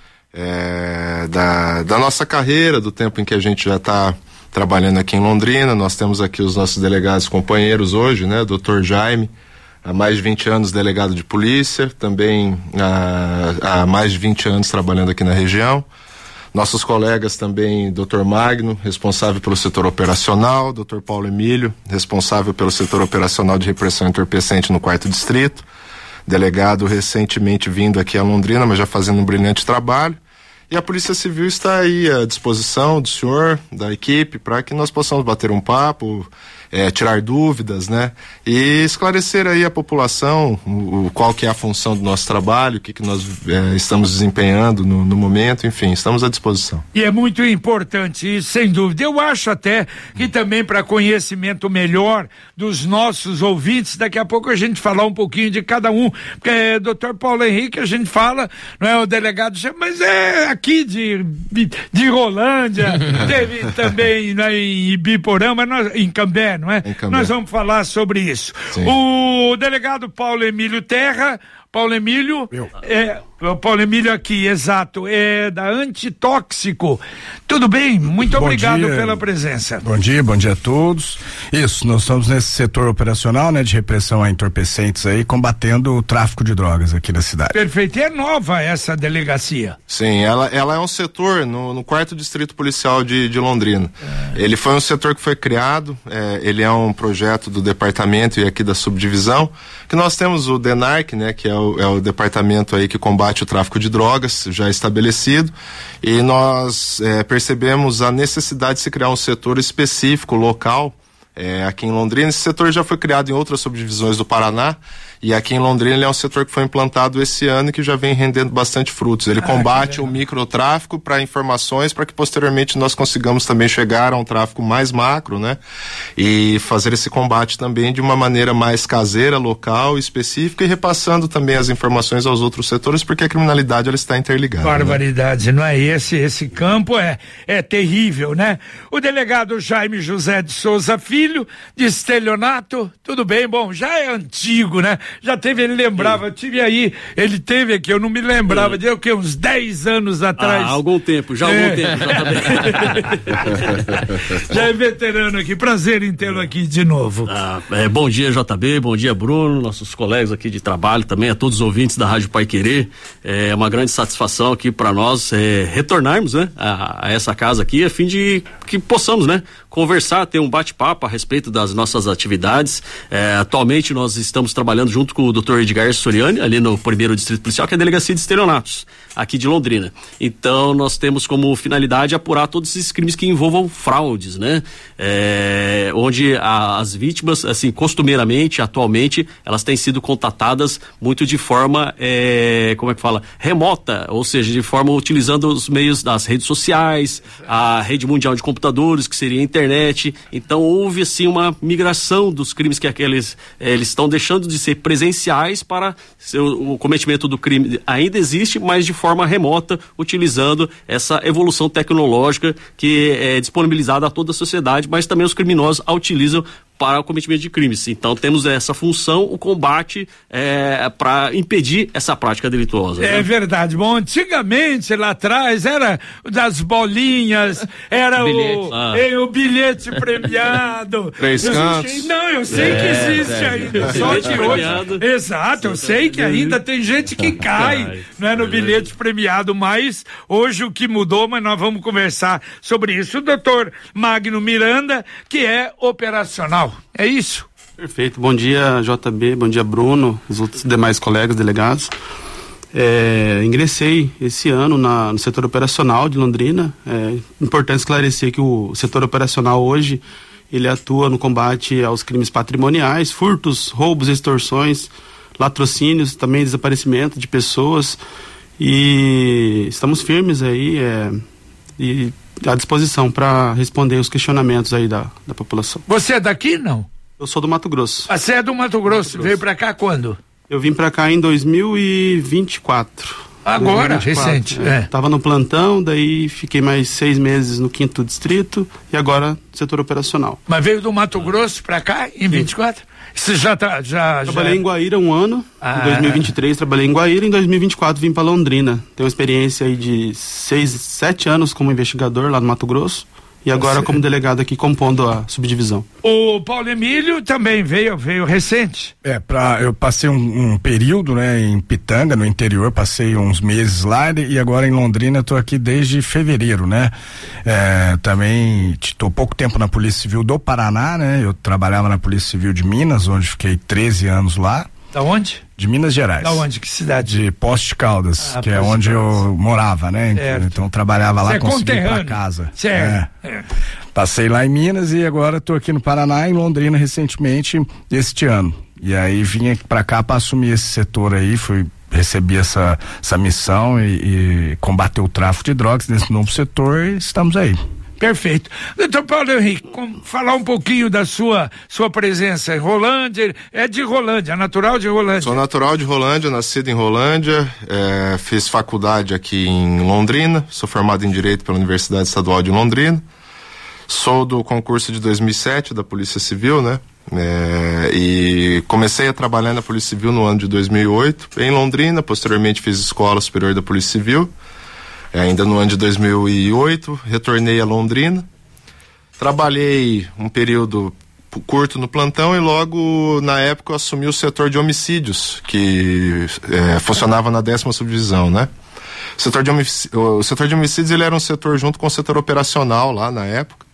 da nossa carreira, do tempo em que a gente já está trabalhando aqui em Londrina. Nós temos aqui os nossos delegados companheiros hoje, né? Dr. Jaime, há mais de 20 anos delegado de polícia, também há mais de 20 anos trabalhando aqui na região. Nossos colegas também, Dr. Magno, responsável pelo setor operacional, Dr. Paulo Emílio, responsável pelo setor operacional de repressão entorpecente no 4º Distrito, delegado recentemente vindo aqui a Londrina, mas já fazendo um brilhante trabalho. E a Polícia Civil está aí à disposição do senhor, da equipe, para que nós possamos bater um papo, tirar dúvidas, né? E esclarecer aí a população qual que é a função do nosso trabalho, o que nós estamos desempenhando no momento, enfim, estamos à disposição. E é muito importante isso, sem dúvida. Eu acho até que também para conhecimento melhor dos nossos ouvintes, daqui a pouco a gente falar um pouquinho de cada um, porque Dr. Paulo Henrique, a gente fala, não é o delegado, mas é aqui de Rolândia, teve também, né, em Ibiporã, mas em Cambé, não é? Nós vamos falar sobre isso. Sim. O delegado Paulo Emílio Terra, Paulo Emílio, Paulo Emílio aqui, exato, é da Antitóxico. Tudo bem? Muito obrigado pela presença. Bom dia a todos. Isso, nós estamos nesse setor operacional, né, de repressão a entorpecentes aí, combatendo o tráfico de drogas aqui na cidade. Perfeito. E é nova essa delegacia? Sim, ela é um setor no 4º Distrito Policial de Londrina. Ele foi um setor que foi criado, ele é um projeto do departamento e aqui da subdivisão, que nós temos o DENARC, né, que é o departamento aí que combate o tráfico de drogas, já estabelecido, e nós percebemos a necessidade de se criar um setor específico, local, aqui em Londrina. Esse setor já foi criado em outras subdivisões do Paraná, e aqui em Londrina ele é um setor que foi implantado esse ano e que já vem rendendo bastante frutos. Ele combate o microtráfico para informações, para que posteriormente nós consigamos também chegar a um tráfico mais macro, né? E fazer esse combate também de uma maneira mais caseira, local, específica, e repassando também as informações aos outros setores, porque a criminalidade ela está interligada. Barbaridade, né? Não é? Esse campo é terrível, né? O delegado Jaime José de Souza Filho, de estelionato, tudo bem? Bom, já é antigo, né? já teve, ele lembrava, ele teve aqui, eu não me lembrava, de o quê? Uns 10 anos atrás. Há algum tempo, já há algum tempo, já é veterano aqui, prazer em tê-lo aqui de novo. Bom dia, JB, bom dia, Bruno, nossos colegas aqui de trabalho também, a todos os ouvintes da Rádio Paiquerê. É uma grande satisfação aqui para nós retornarmos, né, a essa casa aqui, a fim de que possamos, né, conversar, ter um bate-papo a respeito das nossas atividades. Atualmente nós estamos trabalhando junto com o Dr. Edgar Soriani, ali no 1º Distrito Policial, que é a Delegacia de Estelionatos, aqui de Londrina. Então nós temos como finalidade apurar todos esses crimes que envolvam fraudes, né? Onde as vítimas, assim, costumeiramente, atualmente, elas têm sido contatadas muito de forma, remota, ou seja, de forma utilizando os meios das redes sociais, a rede mundial de computadores, que seria a internet. Então houve, assim, uma migração dos crimes que eles estão deixando de ser presenciais para o cometimento do crime. Ainda existe, mas de forma remota, utilizando essa evolução tecnológica que é disponibilizada a toda a sociedade, mas também os criminosos a utilizam para o cometimento de crimes. Então temos essa função, o combate para impedir essa prática delituosa. É, né? Verdade. Bom, antigamente lá atrás era das bolinhas, era o bilhete premiado. 3 cantos. Não, eu sei que existe ainda. Só que hoje. Exato, eu sei que ainda tem gente que cai, né, no bilhete premiado, mas hoje o que mudou, mas nós vamos conversar sobre isso. O doutor Magno Miranda, que é operacional. É isso? Perfeito. Bom dia, JB, bom dia, Bruno, os outros demais colegas delegados. Ingressei esse ano no setor operacional de Londrina. É importante esclarecer que o setor operacional hoje, ele atua no combate aos crimes patrimoniais, furtos, roubos, extorsões, latrocínios, também desaparecimento de pessoas, e estamos firmes aí e à disposição para responder os questionamentos aí da população. Você é daqui, não? Eu sou do Mato Grosso. Você é do Mato Grosso. Veio para cá quando? Eu vim para cá em 2024. Agora, 2024, recente. Tava no plantão, daí fiquei mais 6 meses no 5º distrito e agora setor operacional. Mas veio do Mato Grosso para cá em 24? Você já trabalhei em Guaíra um ano, em 2023 trabalhei em Guaíra, em 2024 vim para Londrina. Tenho uma experiência aí de 6-7 anos como investigador lá no Mato Grosso e agora como delegado aqui compondo a subdivisão. O Paulo Emílio também veio recente. Eu passei um período, né, em Pitanga, no interior, passei uns meses lá e agora em Londrina estou aqui desde fevereiro, né? Também estou pouco tempo na Polícia Civil do Paraná, né? Eu trabalhava na Polícia Civil de Minas, onde fiquei 13 anos lá. Da onde? De Minas Gerais. Da onde? Que cidade? De Poços de Caldas, que é onde eu morava, né? Certo. Então trabalhava lá, consegui ir pra casa. Certo. Passei lá em Minas e agora tô aqui no Paraná, em Londrina, recentemente, este ano. E aí vim aqui pra cá pra assumir esse setor aí, recebi essa missão e combater o tráfico de drogas nesse novo setor e estamos aí. Perfeito. Doutor Paulo Henrique, falar um pouquinho da sua presença em Rolândia, é de Rolândia, natural de Rolândia. Sou natural de Rolândia, nascido em Rolândia, fiz faculdade aqui em Londrina, sou formado em Direito pela Universidade Estadual de Londrina, sou do concurso de 2007 da Polícia Civil, né? E comecei a trabalhar na Polícia Civil no ano de 2008, em Londrina, posteriormente fiz Escola Superior da Polícia Civil. Ainda no ano de 2008, retornei a Londrina, trabalhei um período curto no plantão e logo na época eu assumi o setor de homicídios, que funcionava na 10ª subdivisão, né? O setor de homicídios ele era um setor junto com o setor operacional lá na época,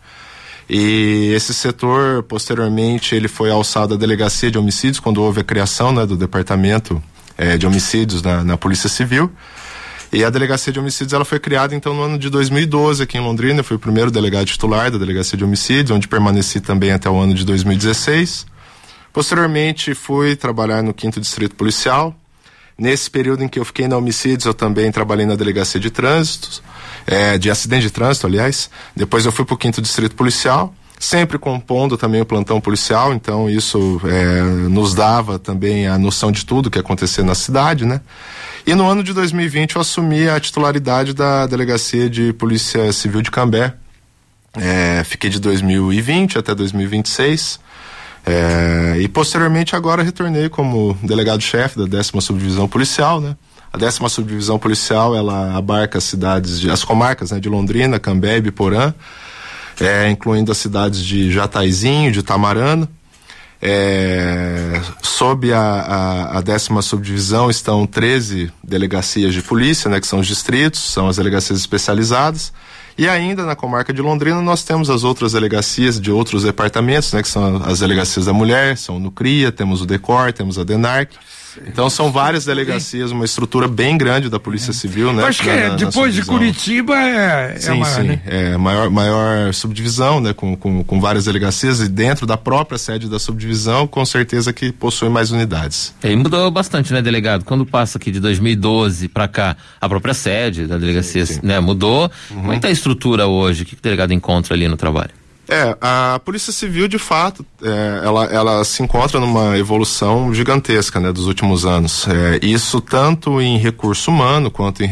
e esse setor posteriormente ele foi alçado à Delegacia de Homicídios quando houve a criação, né, do Departamento de Homicídios na Polícia Civil. E a Delegacia de Homicídios ela foi criada então no ano de 2012 aqui em Londrina. Eu fui o primeiro delegado titular da Delegacia de Homicídios, onde permaneci também até o ano de 2016. Posteriormente fui trabalhar no 5º Distrito Policial. Nesse período em que eu fiquei na Homicídios, eu também trabalhei na Delegacia de Trânsito, de acidente de trânsito, aliás. Depois eu fui para o 5º Distrito Policial, sempre compondo também o plantão policial, então isso nos dava também a noção de tudo que acontecia na cidade, né? E no ano de 2020 eu assumi a titularidade da Delegacia de Polícia Civil de Cambé. Fiquei de 2020 até 2026. E posteriormente agora retornei como delegado-chefe da 10ª Subdivisão Policial, né? A 10ª Subdivisão Policial, ela abarca as comarcas, né, de Londrina, Cambé e Biporã, incluindo as cidades de Jataizinho, de Tamarana. Sob a 10ª Subdivisão estão 13 delegacias de polícia, né, que são os distritos, são as delegacias especializadas. E ainda na comarca de Londrina nós temos as outras delegacias de outros departamentos, né, que são as delegacias da mulher, são o Nucria, temos o DECOR, temos a DENARC. Então são várias delegacias, uma estrutura bem grande da Polícia Civil, né? Acho que depois de Curitiba sim, a maior, né? Maior subdivisão, né? Com várias delegacias, e dentro da própria sede da subdivisão, com certeza que possui mais unidades. E mudou bastante, né, delegado? Quando passa aqui de 2012 para cá, a própria sede da delegacia, né, mudou. Como é que tá a estrutura hoje? O que o delegado encontra ali no trabalho? A Polícia Civil, de fato, ela se encontra numa evolução gigantesca, né, dos últimos anos. Isso tanto em recurso humano quanto em